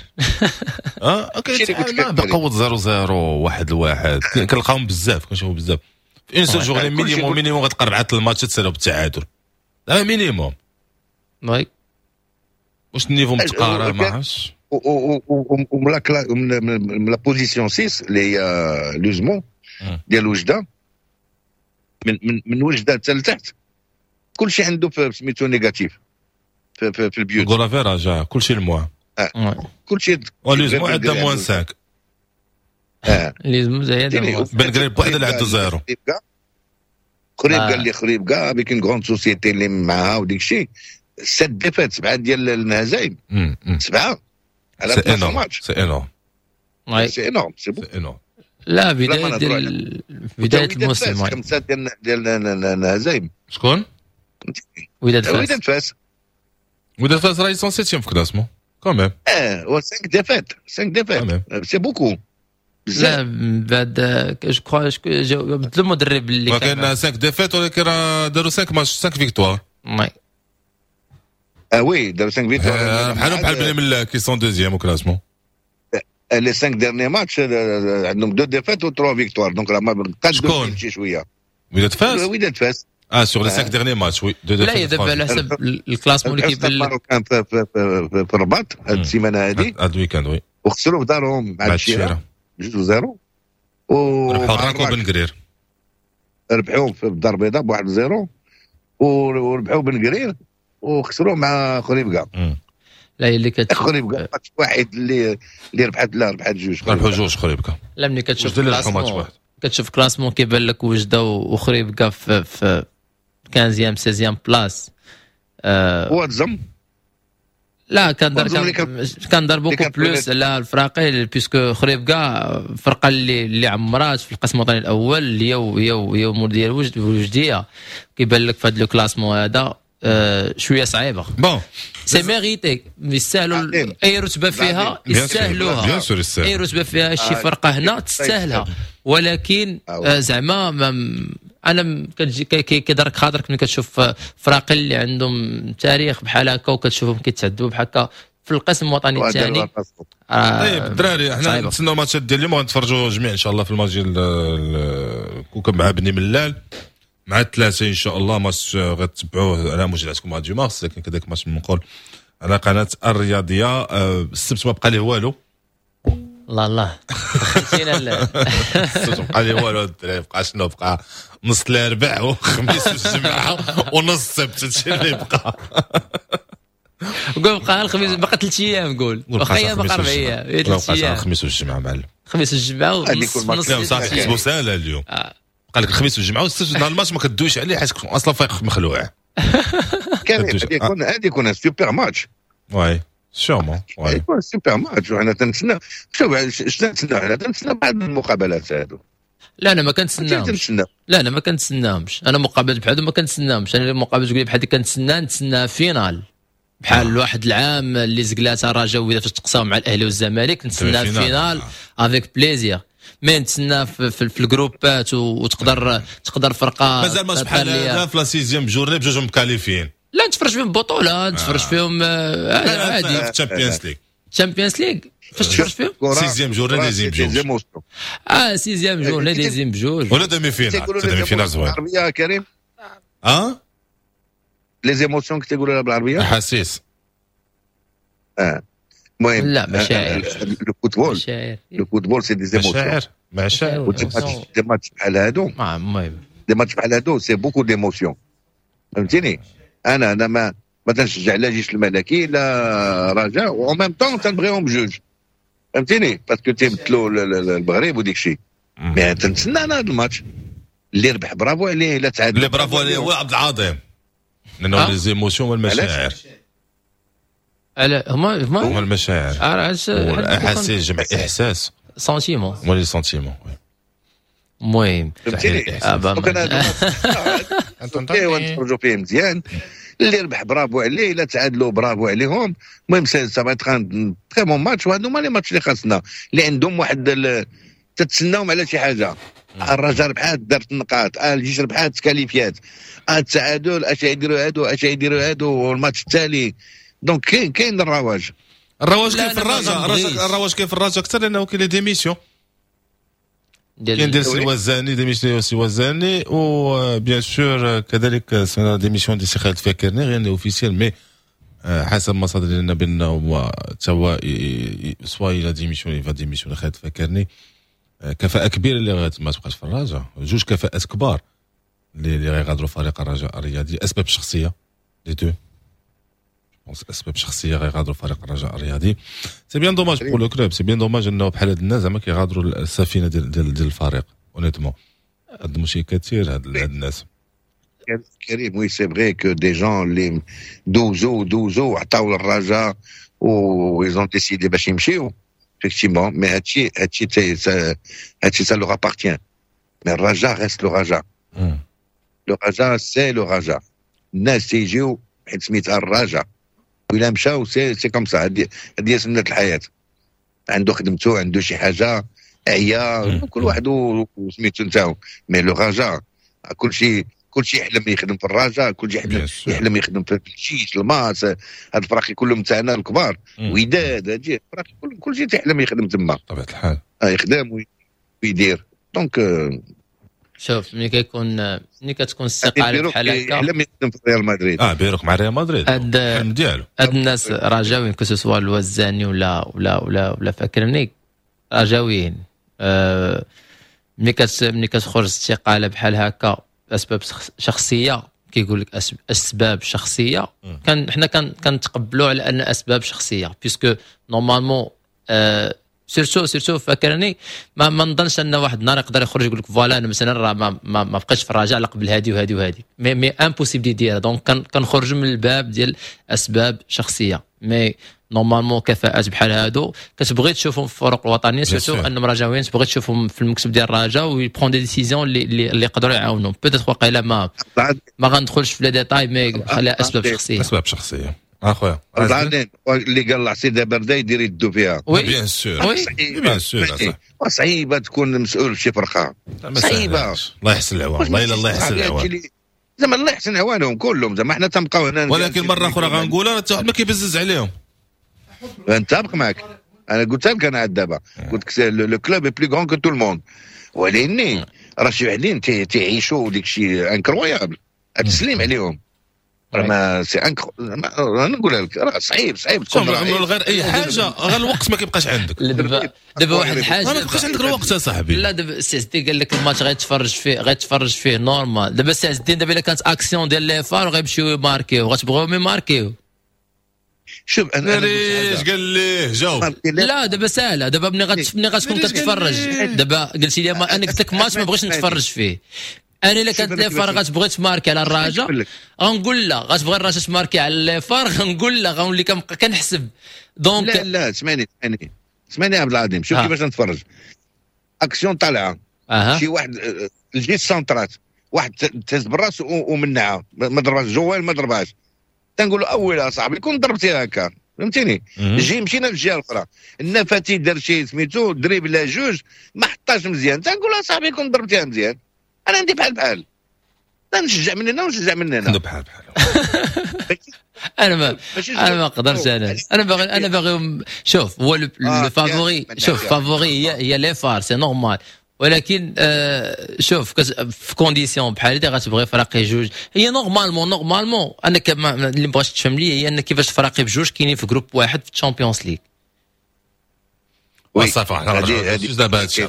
بقوت 0-0 1-1 كنلقاهم بزاف، كنشوفوا بزاف في اون سول جورني. مينيموم غتلقى 4 الماتشات تسالوا بالتعادل. مينيموم. وي واش النيفو متقارب ما عرفتش. من لا بوزيسيون 6 اللي هي لوزمون ديال وجده، من وجده حتى لتحت كلشي عنده سميتو نيجاتيف في البيوت. غورافي راجع كلشي الموا. كلشي ولوزمون عنده موان 5. لازم زايد بن قريب بواحد اللي عنده 0. خريب قال لي خريب كاع بك اون غروند سوسيتي اللي معاها وديك الشيء 7 ديفات 7 ديال الهزايم 7 على 3 ماتش. سي انورم. سي انورم سي انورم. لا بداية الموسم 5 ديال الهزايم. شكون؟ وداد فاس راه يسون 7 في كلاسمون كوميم. و 5 ديفات سي بوكو. لا بعد جو كخوا بدلوا المدرب اللي كان 5 ديفيت ولكن راه داروا 5 ماتش 5 فيكتوار. وي داروا 5 فيكتوار بحال بني ملال كي سون دوزيام او كلاسمون. لي 5 ديرني ماتش عندهم 2 ديفيت و 3 فيكتوار، دونك راه ما قادوا شي شويه. وداد فاس سور لي 5 ديرني ماتش وي 2 ديفيت. لا دابا على حسب الكلاسمون اللي كيبان لك كان في الرباط هاد السيمانه هادي هاد الويكاند وي، وخسروا في دارهم مع الشيره 2-0 وربحوا راكو بن قرير، ربحوا في الدار البيضاء ب1-0 وربحوا بن قرير وخسروا مع خريبكا. لا اللي خريبكا ماتش واحد اللي ربحت جوج، ربحوا جوج خريبكا. لا ملي كتشوف كلاسمون كيبان لك وجده وخريبكا في 15 16 بلاص. هو تزم لا كان دار بوكو بلوس على الفراقي بيسكو خريبكا فرقه اللي عمرات في القسم الوطني الاول اللي هي امور ديال الوجديه. كيبان لك في هذا الكلاسمون هذا شويه صعيبه. بون سي ميريتي يستاهلوا اي رتبه فيها يستاهلوها. اي رتبه فيها شي فرقه هنا تستاهلها، ولكن زعما انا كيدرك خاطرك ملي كتشوف فراقي اللي عندهم تاريخ بحال هكا وكتشوفهم كيتعذبوا بحال هكا في القسم الوطني الثاني. طيب الدراري حنا نتسناو الماتشات ديال اليوم غنتفرجوا جميع ان شاء الله في الماتش ديال كوكب مع بني ملال مع الثلاثه ان شاء الله. ماتش غتتبعوه على موجاتكم راديو مارس، لكن كذاك ماتش نقول على قناه الرياضيه. السبت ما بقى ليه والو. الله خلينا السبت ما بقى ليه والو الدراري، بقى شنو بقى نص الاربع وخميس والجمعه ونص السبت، هادشي اللي بقى. قول بقى الخميس باقي 3 ايام، قول واخا باقي 4 ايام 3 ايام. الخميس والجمعه معلم، الخميس والجمعه ونص صافي كتبوا ساهله اليوم. قال لك الخميس والجمعه والسبت نهار الماتش ما كدويش عليه حيت اصلا فايق مخلوع. كان غادي يكون سوبر ماتش واي سيغمون واي يكون سوبر ماتش وحنا تنتسنى. شوف تنتسنى حنا تنتسنى بعض المقابلات هادو. لا انا ما كنتسناهمش. لا انا ما كنتسناهمش. انا مقابلات بحال هادو ما كنتسناهمش. انا المقابله تقول لي بحال هذيك كنتسنى فينال بحال واحد العام اللي زقلاتها الرجاء وإذا فاش تقساو مع الاهلي والزمالك نتسنى الفينال افيك بليزير. مي نتسنى في الجروبات وتقدر فرقه مازال ماتش بحال هذا في لا سيزيام جورني بجوج مكاليفين. لا نتفرج فيهم بطوله نتفرج فيهم عادي في الشامبيونز ليغ. تشامبيونز ليغ فاش تفرج فيهم سيزيام جورني ديزيام بجوج. سيزيام جورني ديزيام بجوج ولا دومي فينال زوين. بالعربيه يا كريم لي زيموسيون كنت تقولها بالعربيه احاسيس. المهم لا مشاعر. لو فوتبول سي دي زيموسيون. مشاعر دي ماتش بحال هادو المهم دي ماتش بحال هادو سي بوكو ديموسيون. فهمتيني. انا ما تنشجع لا جيش الملكي لا رجاء و ميم طون تنبغيهم بجوج. فهمتيني باسكو تيمثلوا المغرب وديك الشيء. مي تنتسنى انا هذا الماتش اللي ربح برافو عليه. لا تعادل اللي برافو عليه هو عبد العظيم لانه لي زيموسيون والمشاعر. هما المشاعر والاحاسيس جمع احساس سونتيمون ولي سونتيمون. المهم نتفرجوا فيه مزيان. اللي ربح برافو عليه لا تعادلوا برافو عليهم. المهم سا با تخان تري بون ماتش. وهادو هما لي ماتش اللي خاصنا اللي عندهم واحد تتسناهم على شي حاجه. الرجاء ربحات دارت النقاط. الجيش ربحات تكاليفيات. التعادل اش يديروا هادو والماتش التالي. دونك كاين الرواج كاين في الرجاء كاين في الرجاء اكثر لانه كاين لي ديميسيون. كاين ديال سي وزاني ديميسيون سي وزاني و بيان سور كذلك سنا ديميسيون دي سي خالد فاكرني غير اوفيسيال مي حسب مصادر لنا بان هو توا سوا الى ديميسيون فا ديميسيون خالد فاكرني. كفاءة كبيرة اللي ما تبقاش في الرجاء. جوج كفاءات كبار اللي غيغادروا فريق الرجاء الرياضي. اسباب شخصية لي دو اسباب شخصيه غيغادروا فريق الرجاء الرياضي. سي بيان دوماج بور لو كلوب. سي بيان دوماج انه بحال هاد الناس زعما كيغادروا السفينه ديال الفريق. اونيتمون قدموا شي كثير هاد الناس. كريم وي سي فري كو دي جون اللي دوزو عطاو للرجاء و ايزون ديسيدي باش يمشيو effectivement مي هادشي سا لو ابارتيان. مي الرجاء ريست لو رجاء. لو رجاء سي لو رجاء. الناس تيجيو حيت سميتها الرجاء وإلا مشاو سي كوم سا. هادي سنة الحياة. عنده خدمته عنده شي حاجة عيا كل واحد وسميتو نتاعو. مي لو رجاء كلشي يحلم يخدم في الرجاء. كلشي يحلم يخدم في الجيش الماس. هاد الفراقي كلهم تاعنا الكبار وداد هادي الفراقي كلشي تيحلم يخدم تما بطبيعة الحال. يخدم ويدير. دونك شوف ملي كتكون الثقه بحال هكا يحلم يخدم في ريال مدريد. بيروك مع ريال مدريد الحلم ديالو. هاد الناس رجاويين كو سوا الوزاني ولا فاكرني رجاويين. ملي كتخرج استقاله بحال هكا اسباب شخصيه كيقول لك اسباب شخصيه. حنا كنتقبلوا على ان اسباب شخصيه بيسكو نورمالمون سيرتو فاكرني ما نظنش ان واحد النهار يقدر يخرج يقول لك فوالا انا مثلا راه ما بقيتش في الرجاء على قبل هادي وهادي مي امبوسيبل ديالها. دونك كنخرجوا من الباب ديال اسباب شخصيه. مي نورمالمون كفاءات بحال هادو كتبغي تشوفهم في الفرق الوطنيه سيرتو انهم رجاويين تبغي تشوفهم في المكتب ديال الرجاء ويبرون دي ديسيزيون اللي يقدروا يعاونهم. بيتيت واقيلا ما غندخلش في لي ديتاي مي خليها اسباب شخصيه. اخويا بعدين اللي قال العصير دابا بدا يدير يدو فيها. بيان سور صعيبه تكون مسؤول في شي فرقه. صعيبه. الله يحسن العوان. الله يحسن العوان. زعما الله يحسن عوانهم كلهم. زعما حنا تنبقاو هنا. ولكن مره اخرى غنقولها حتى واحد ما كيبزز عليهم. نتفق معك. انا قلت لك انا دابا قلت لو كلوب بلو غون كو تو الموند. ولكن راه شي وحدين تعيشوا ديك شي انكرويابل. تسليم عليهم. ما سي نقولها لك راه صعيب تكون غير اي حاجه غير الوقت ما كيبقاش عندك. دابا واحد الحاجه ما كيبقاش عندك الوقت يا صاحبي. لا دابا السي عزدين قال لك الماتش غيتفرج فيه نورمال. دابا السي عزدين دابا الا كانت اكسيون ديال لي فار غيمشيو يماركيو غتبغيهم يماركيو. شوف انا ايش قال ليه جاوب. لا دابا ساهله. دابا ملي غتكون كتفرج دابا قلتي لي انا قلت لك ماتش ما بغيتش نتفرج فيه انا الا كانت لي فار غتبغي تماركي على الرجاء غنقول لا، غتبغي الرجاء تماركي على لي فار غنقول لا، غنولي كنبقى كنحسب. دونك لا اسمعني عبد العظيم، شوف كيفاش نتفرج. اكسيون طالعه شي واحد الجي سونطرات، واحد تهز بالراس ومنعها، ما ضربهاش جوال، ما ضربهاش، تنقول له اويلا صاحبي كون ضربتيها هكا، فهمتيني. جي مشينا للجهه الاخرى، النفاتي دار شي سميتو دريبلا جوج ما حطاش مزيان، تنقول له صاحبي كون ضربتيها مزيان. انا ندي بحال لا نشجع من هنا ونشجع من هنا. بحال انا ما نقدرش. انا باغي شوف هو لو فافوري. شوف فافوري هي لي فار سي نورمال، ولكن شوف في كونديسيون بحال هادي غتبغي فراقي جوج. هي نورمالمون انك اللي بغيتش تفهم لي هي ان كيفاش فراقي بجوج كاينين في جروب واحد في الشامبيونز ليغ. صافي حنا دابا هادشي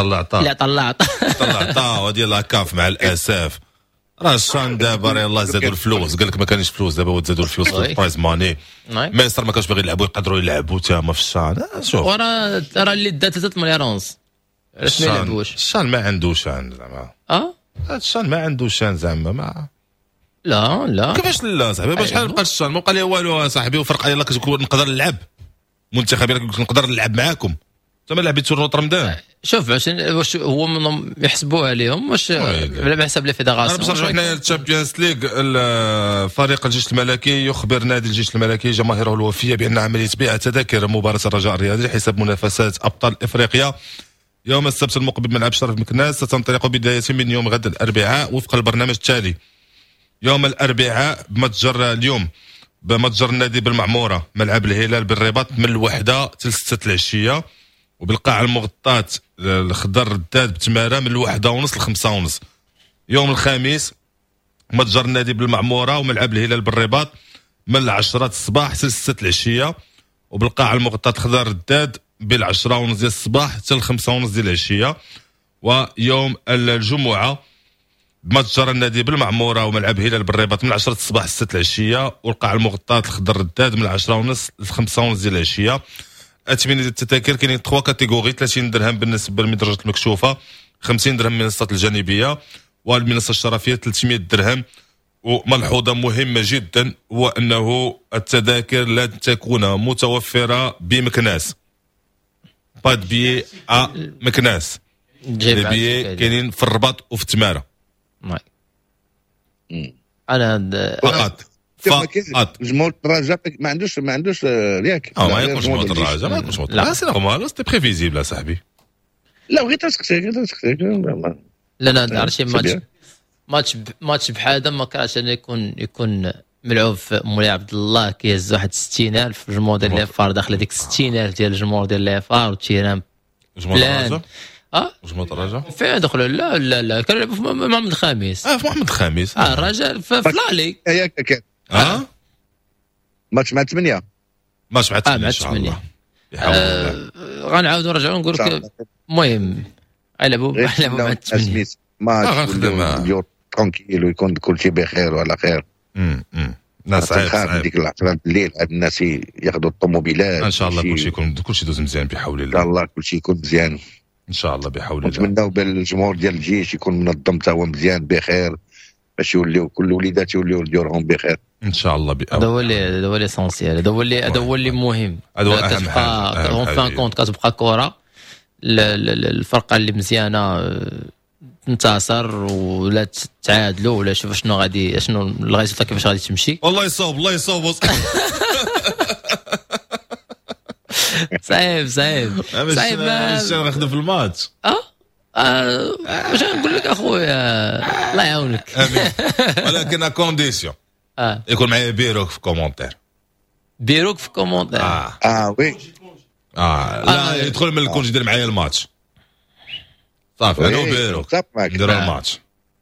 طلع ديال لاكاف مع الاسف. راه الشان دابا يلاه زادوا الفلوس، قال لك ما كانش فلوس، دابا وزادوا الفلوس في البرايز ماني. مصر ما كانش باغي يلعبوا يقدروا يلعبوا تما في الشان. شوف وراه اللي دات 3 مليار ونص، علاش ما يلعبوش؟ الشان ما عنده شان زعما. الشان ما عنده شان زعما ما لا كيفاش لا صاحبي؟ باش شحال بقى الشان ما بقى لي والو صاحبي، وفرق يلاه كنقول نقدر نلعب منتخب، نقدر نلعب معاكم. انت لعبتوا رمضان. شوف واش هو يحسبوه عليهم واش على حسب لي فيدراسيون. بصح حنا الشامبيونز ليغ فريق الجيش الملكي يخبر نادي الجيش الملكي جماهيره الوفيه بان عمليه بيع تذاكر مباراه الرجاء الرياضي حساب منافسات ابطال افريقيا يوم السبت المقبل بملعب شرف مكناس ستنطلق بدايه من يوم غد الاربعاء وفق البرنامج التالي. يوم الاربعاء بمتجر اليوم بمتجر النادي بالمعموره ملعب الهلال بالرباط من 1 حتى 6 العشيه، وبالقاعة المغطاة الخضر الداد بتمارة من 1:30 ل 5:30. يوم الخميس متجر النادي بالمعمورة وملعب الهلال بالرباط من 10 الصباح حتى 6 العشية، وبالقاعة المغطاة الخضر الداد بين 10:30 ديال الصباح حتى 5:30 ديال العشية. ويوم الجمعة بمتجر النادي بالمعمورة وملعب الهلال بالرباط من 10 الصباح حتى 6 العشية، والقاعة المغطاة الخضر الداد من 10:30 ل 5:30 ديال العشية. أثمنة التذاكر كاينين 3 كاتيجوري: 30 درهم بالنسبة للمدرجة المكشوفة، 50 درهم من المنصات الجانبية، والمنصة الشرفية 300 درهم. وملحوظة مهمة جدا هو أنه التذاكر لا تكون متوفرة بمكناس، با د بيي مكناس، البيي كاينين في الرباط وفي التمارة. فقط جمهور الرجاء ما عندوش ياك ما يكونش جمهور الرجاء، ما يكونش جمهور الرجاء. سي نورمال، سي بريفيزيبل صاحبي. لا بغيت نسقسيك لا عرفتي ماتش بحال هذا ما كرهتش انه يكون ملعوب في مولاي عبد الله كيهز واحد 60,000 الجمهور ديال لي فار داخل هذيك 60,000 ديال الجمهور ديال لي فار وتيران جمهور الرجاء. جمهور الرجاء فين دخلوا؟ لا كانوا يلعبوا في محمد الخامس. في محمد الخامس. الرجاء في لالي. ياك كان ماتش مع 8 ماتش مع 8 غنعاودوا نرجعوا نقول لك. المهم غنلعبوا مع 8 ماتش ديال ترونكيل ويكون كل شيء بخير وعلى خير. الناس صعيب ديك العشرة الليل عاد الناس ياخذوا الطوموبيلات ان شاء الله كل شيء يدوز مزيان بحول الله. ان شاء الله كل شيء يكون مزيان ان شاء الله بحول الله. نتمناو بالجمهور ديال الجيش يكون منظم حتى هو مزيان بخير باش يوليو كل الوليدات يوليو ديورهم بخير ان شاء الله. هذا هو اللي اسونسيال، هذا هو اللي مهم. هذا اهم حاجه. اون فان كونت كتبقى كره الفرقه اللي مزيانه تنتصر ولا تعادلوا ولا شوف شنو الغايزه كيفاش غادي تمشي. والله يصوب صعيب باش ناخذ في الماتش. واش نقول لك اخويا الله يعاونك. امين. ولكن كونديسيون يكون معايا بيروك في كومونتير. وي لا يدخل من الكونج يدير معايا الماتش صافي. انا وبيروك نديرو الماتش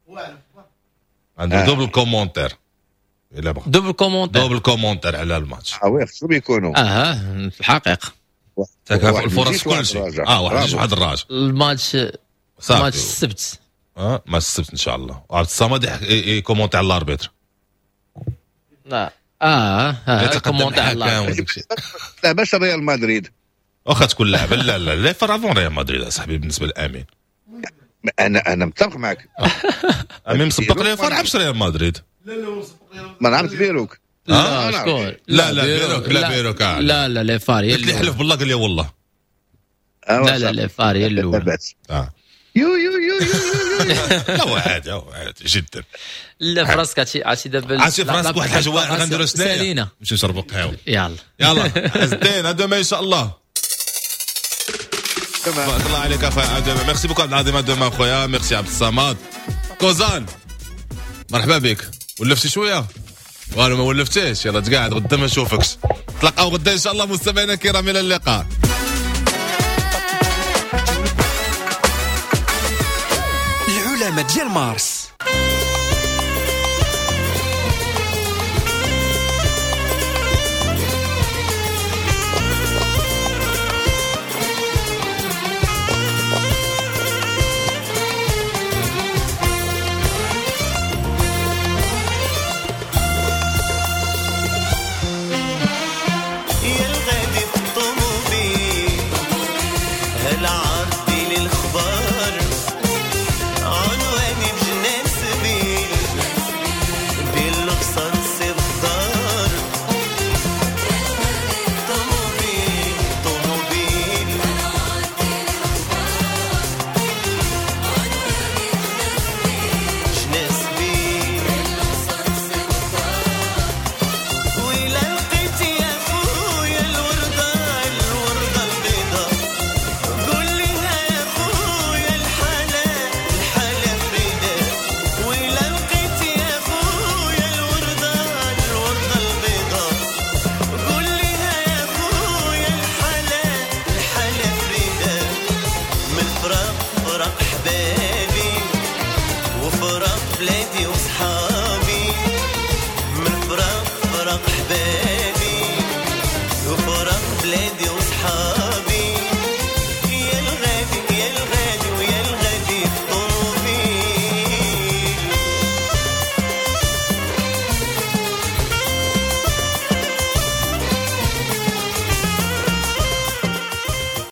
عنده دوبل كومونتير. الا بغا دوبل كومونتير على الماتش. وي خصو يكونوا في الحقيقه تكافؤ الفرص كلشي. واحد الراجل الماتش السبت. ماتش السبت ان شاء الله. عبد الصمد يكومونتي على الاربيتر. كومونتي على الاربيتر. لا باش ريال مدريد واخا تكون لعبه لا فرافون ريال مدريد صاحبي بالنسبه للامين. انا متفق معك. امي مسبق لي فرع في ريال مدريد. ما نعرف بيروك. لا شكون؟ لا بيروك لا لي فاري قلت لي حلف بالله قال لي والله. لا لي فاري الاولى. يو لا عادي جدا. لا فراسك عرفتي دابا عرفتي فراسك واحد الحاجه واحد غنديرو سنايا باش نشربوا قهوه. يلا زين هذا ان شاء الله. تبارك الله عليك اخويا ادم. ميرسي بوكو عبد العظيم ادم اخويا. ميرسي عبد الصمد كوزان مرحبا بك. ولفتي شويه؟ وانا ما ولفتيش. يلا تقعد غدا ما نشوفكش. تلقاو غدا ان شاء الله مستمعينا الكرام. الى اللقاء. العلماء ديال مارس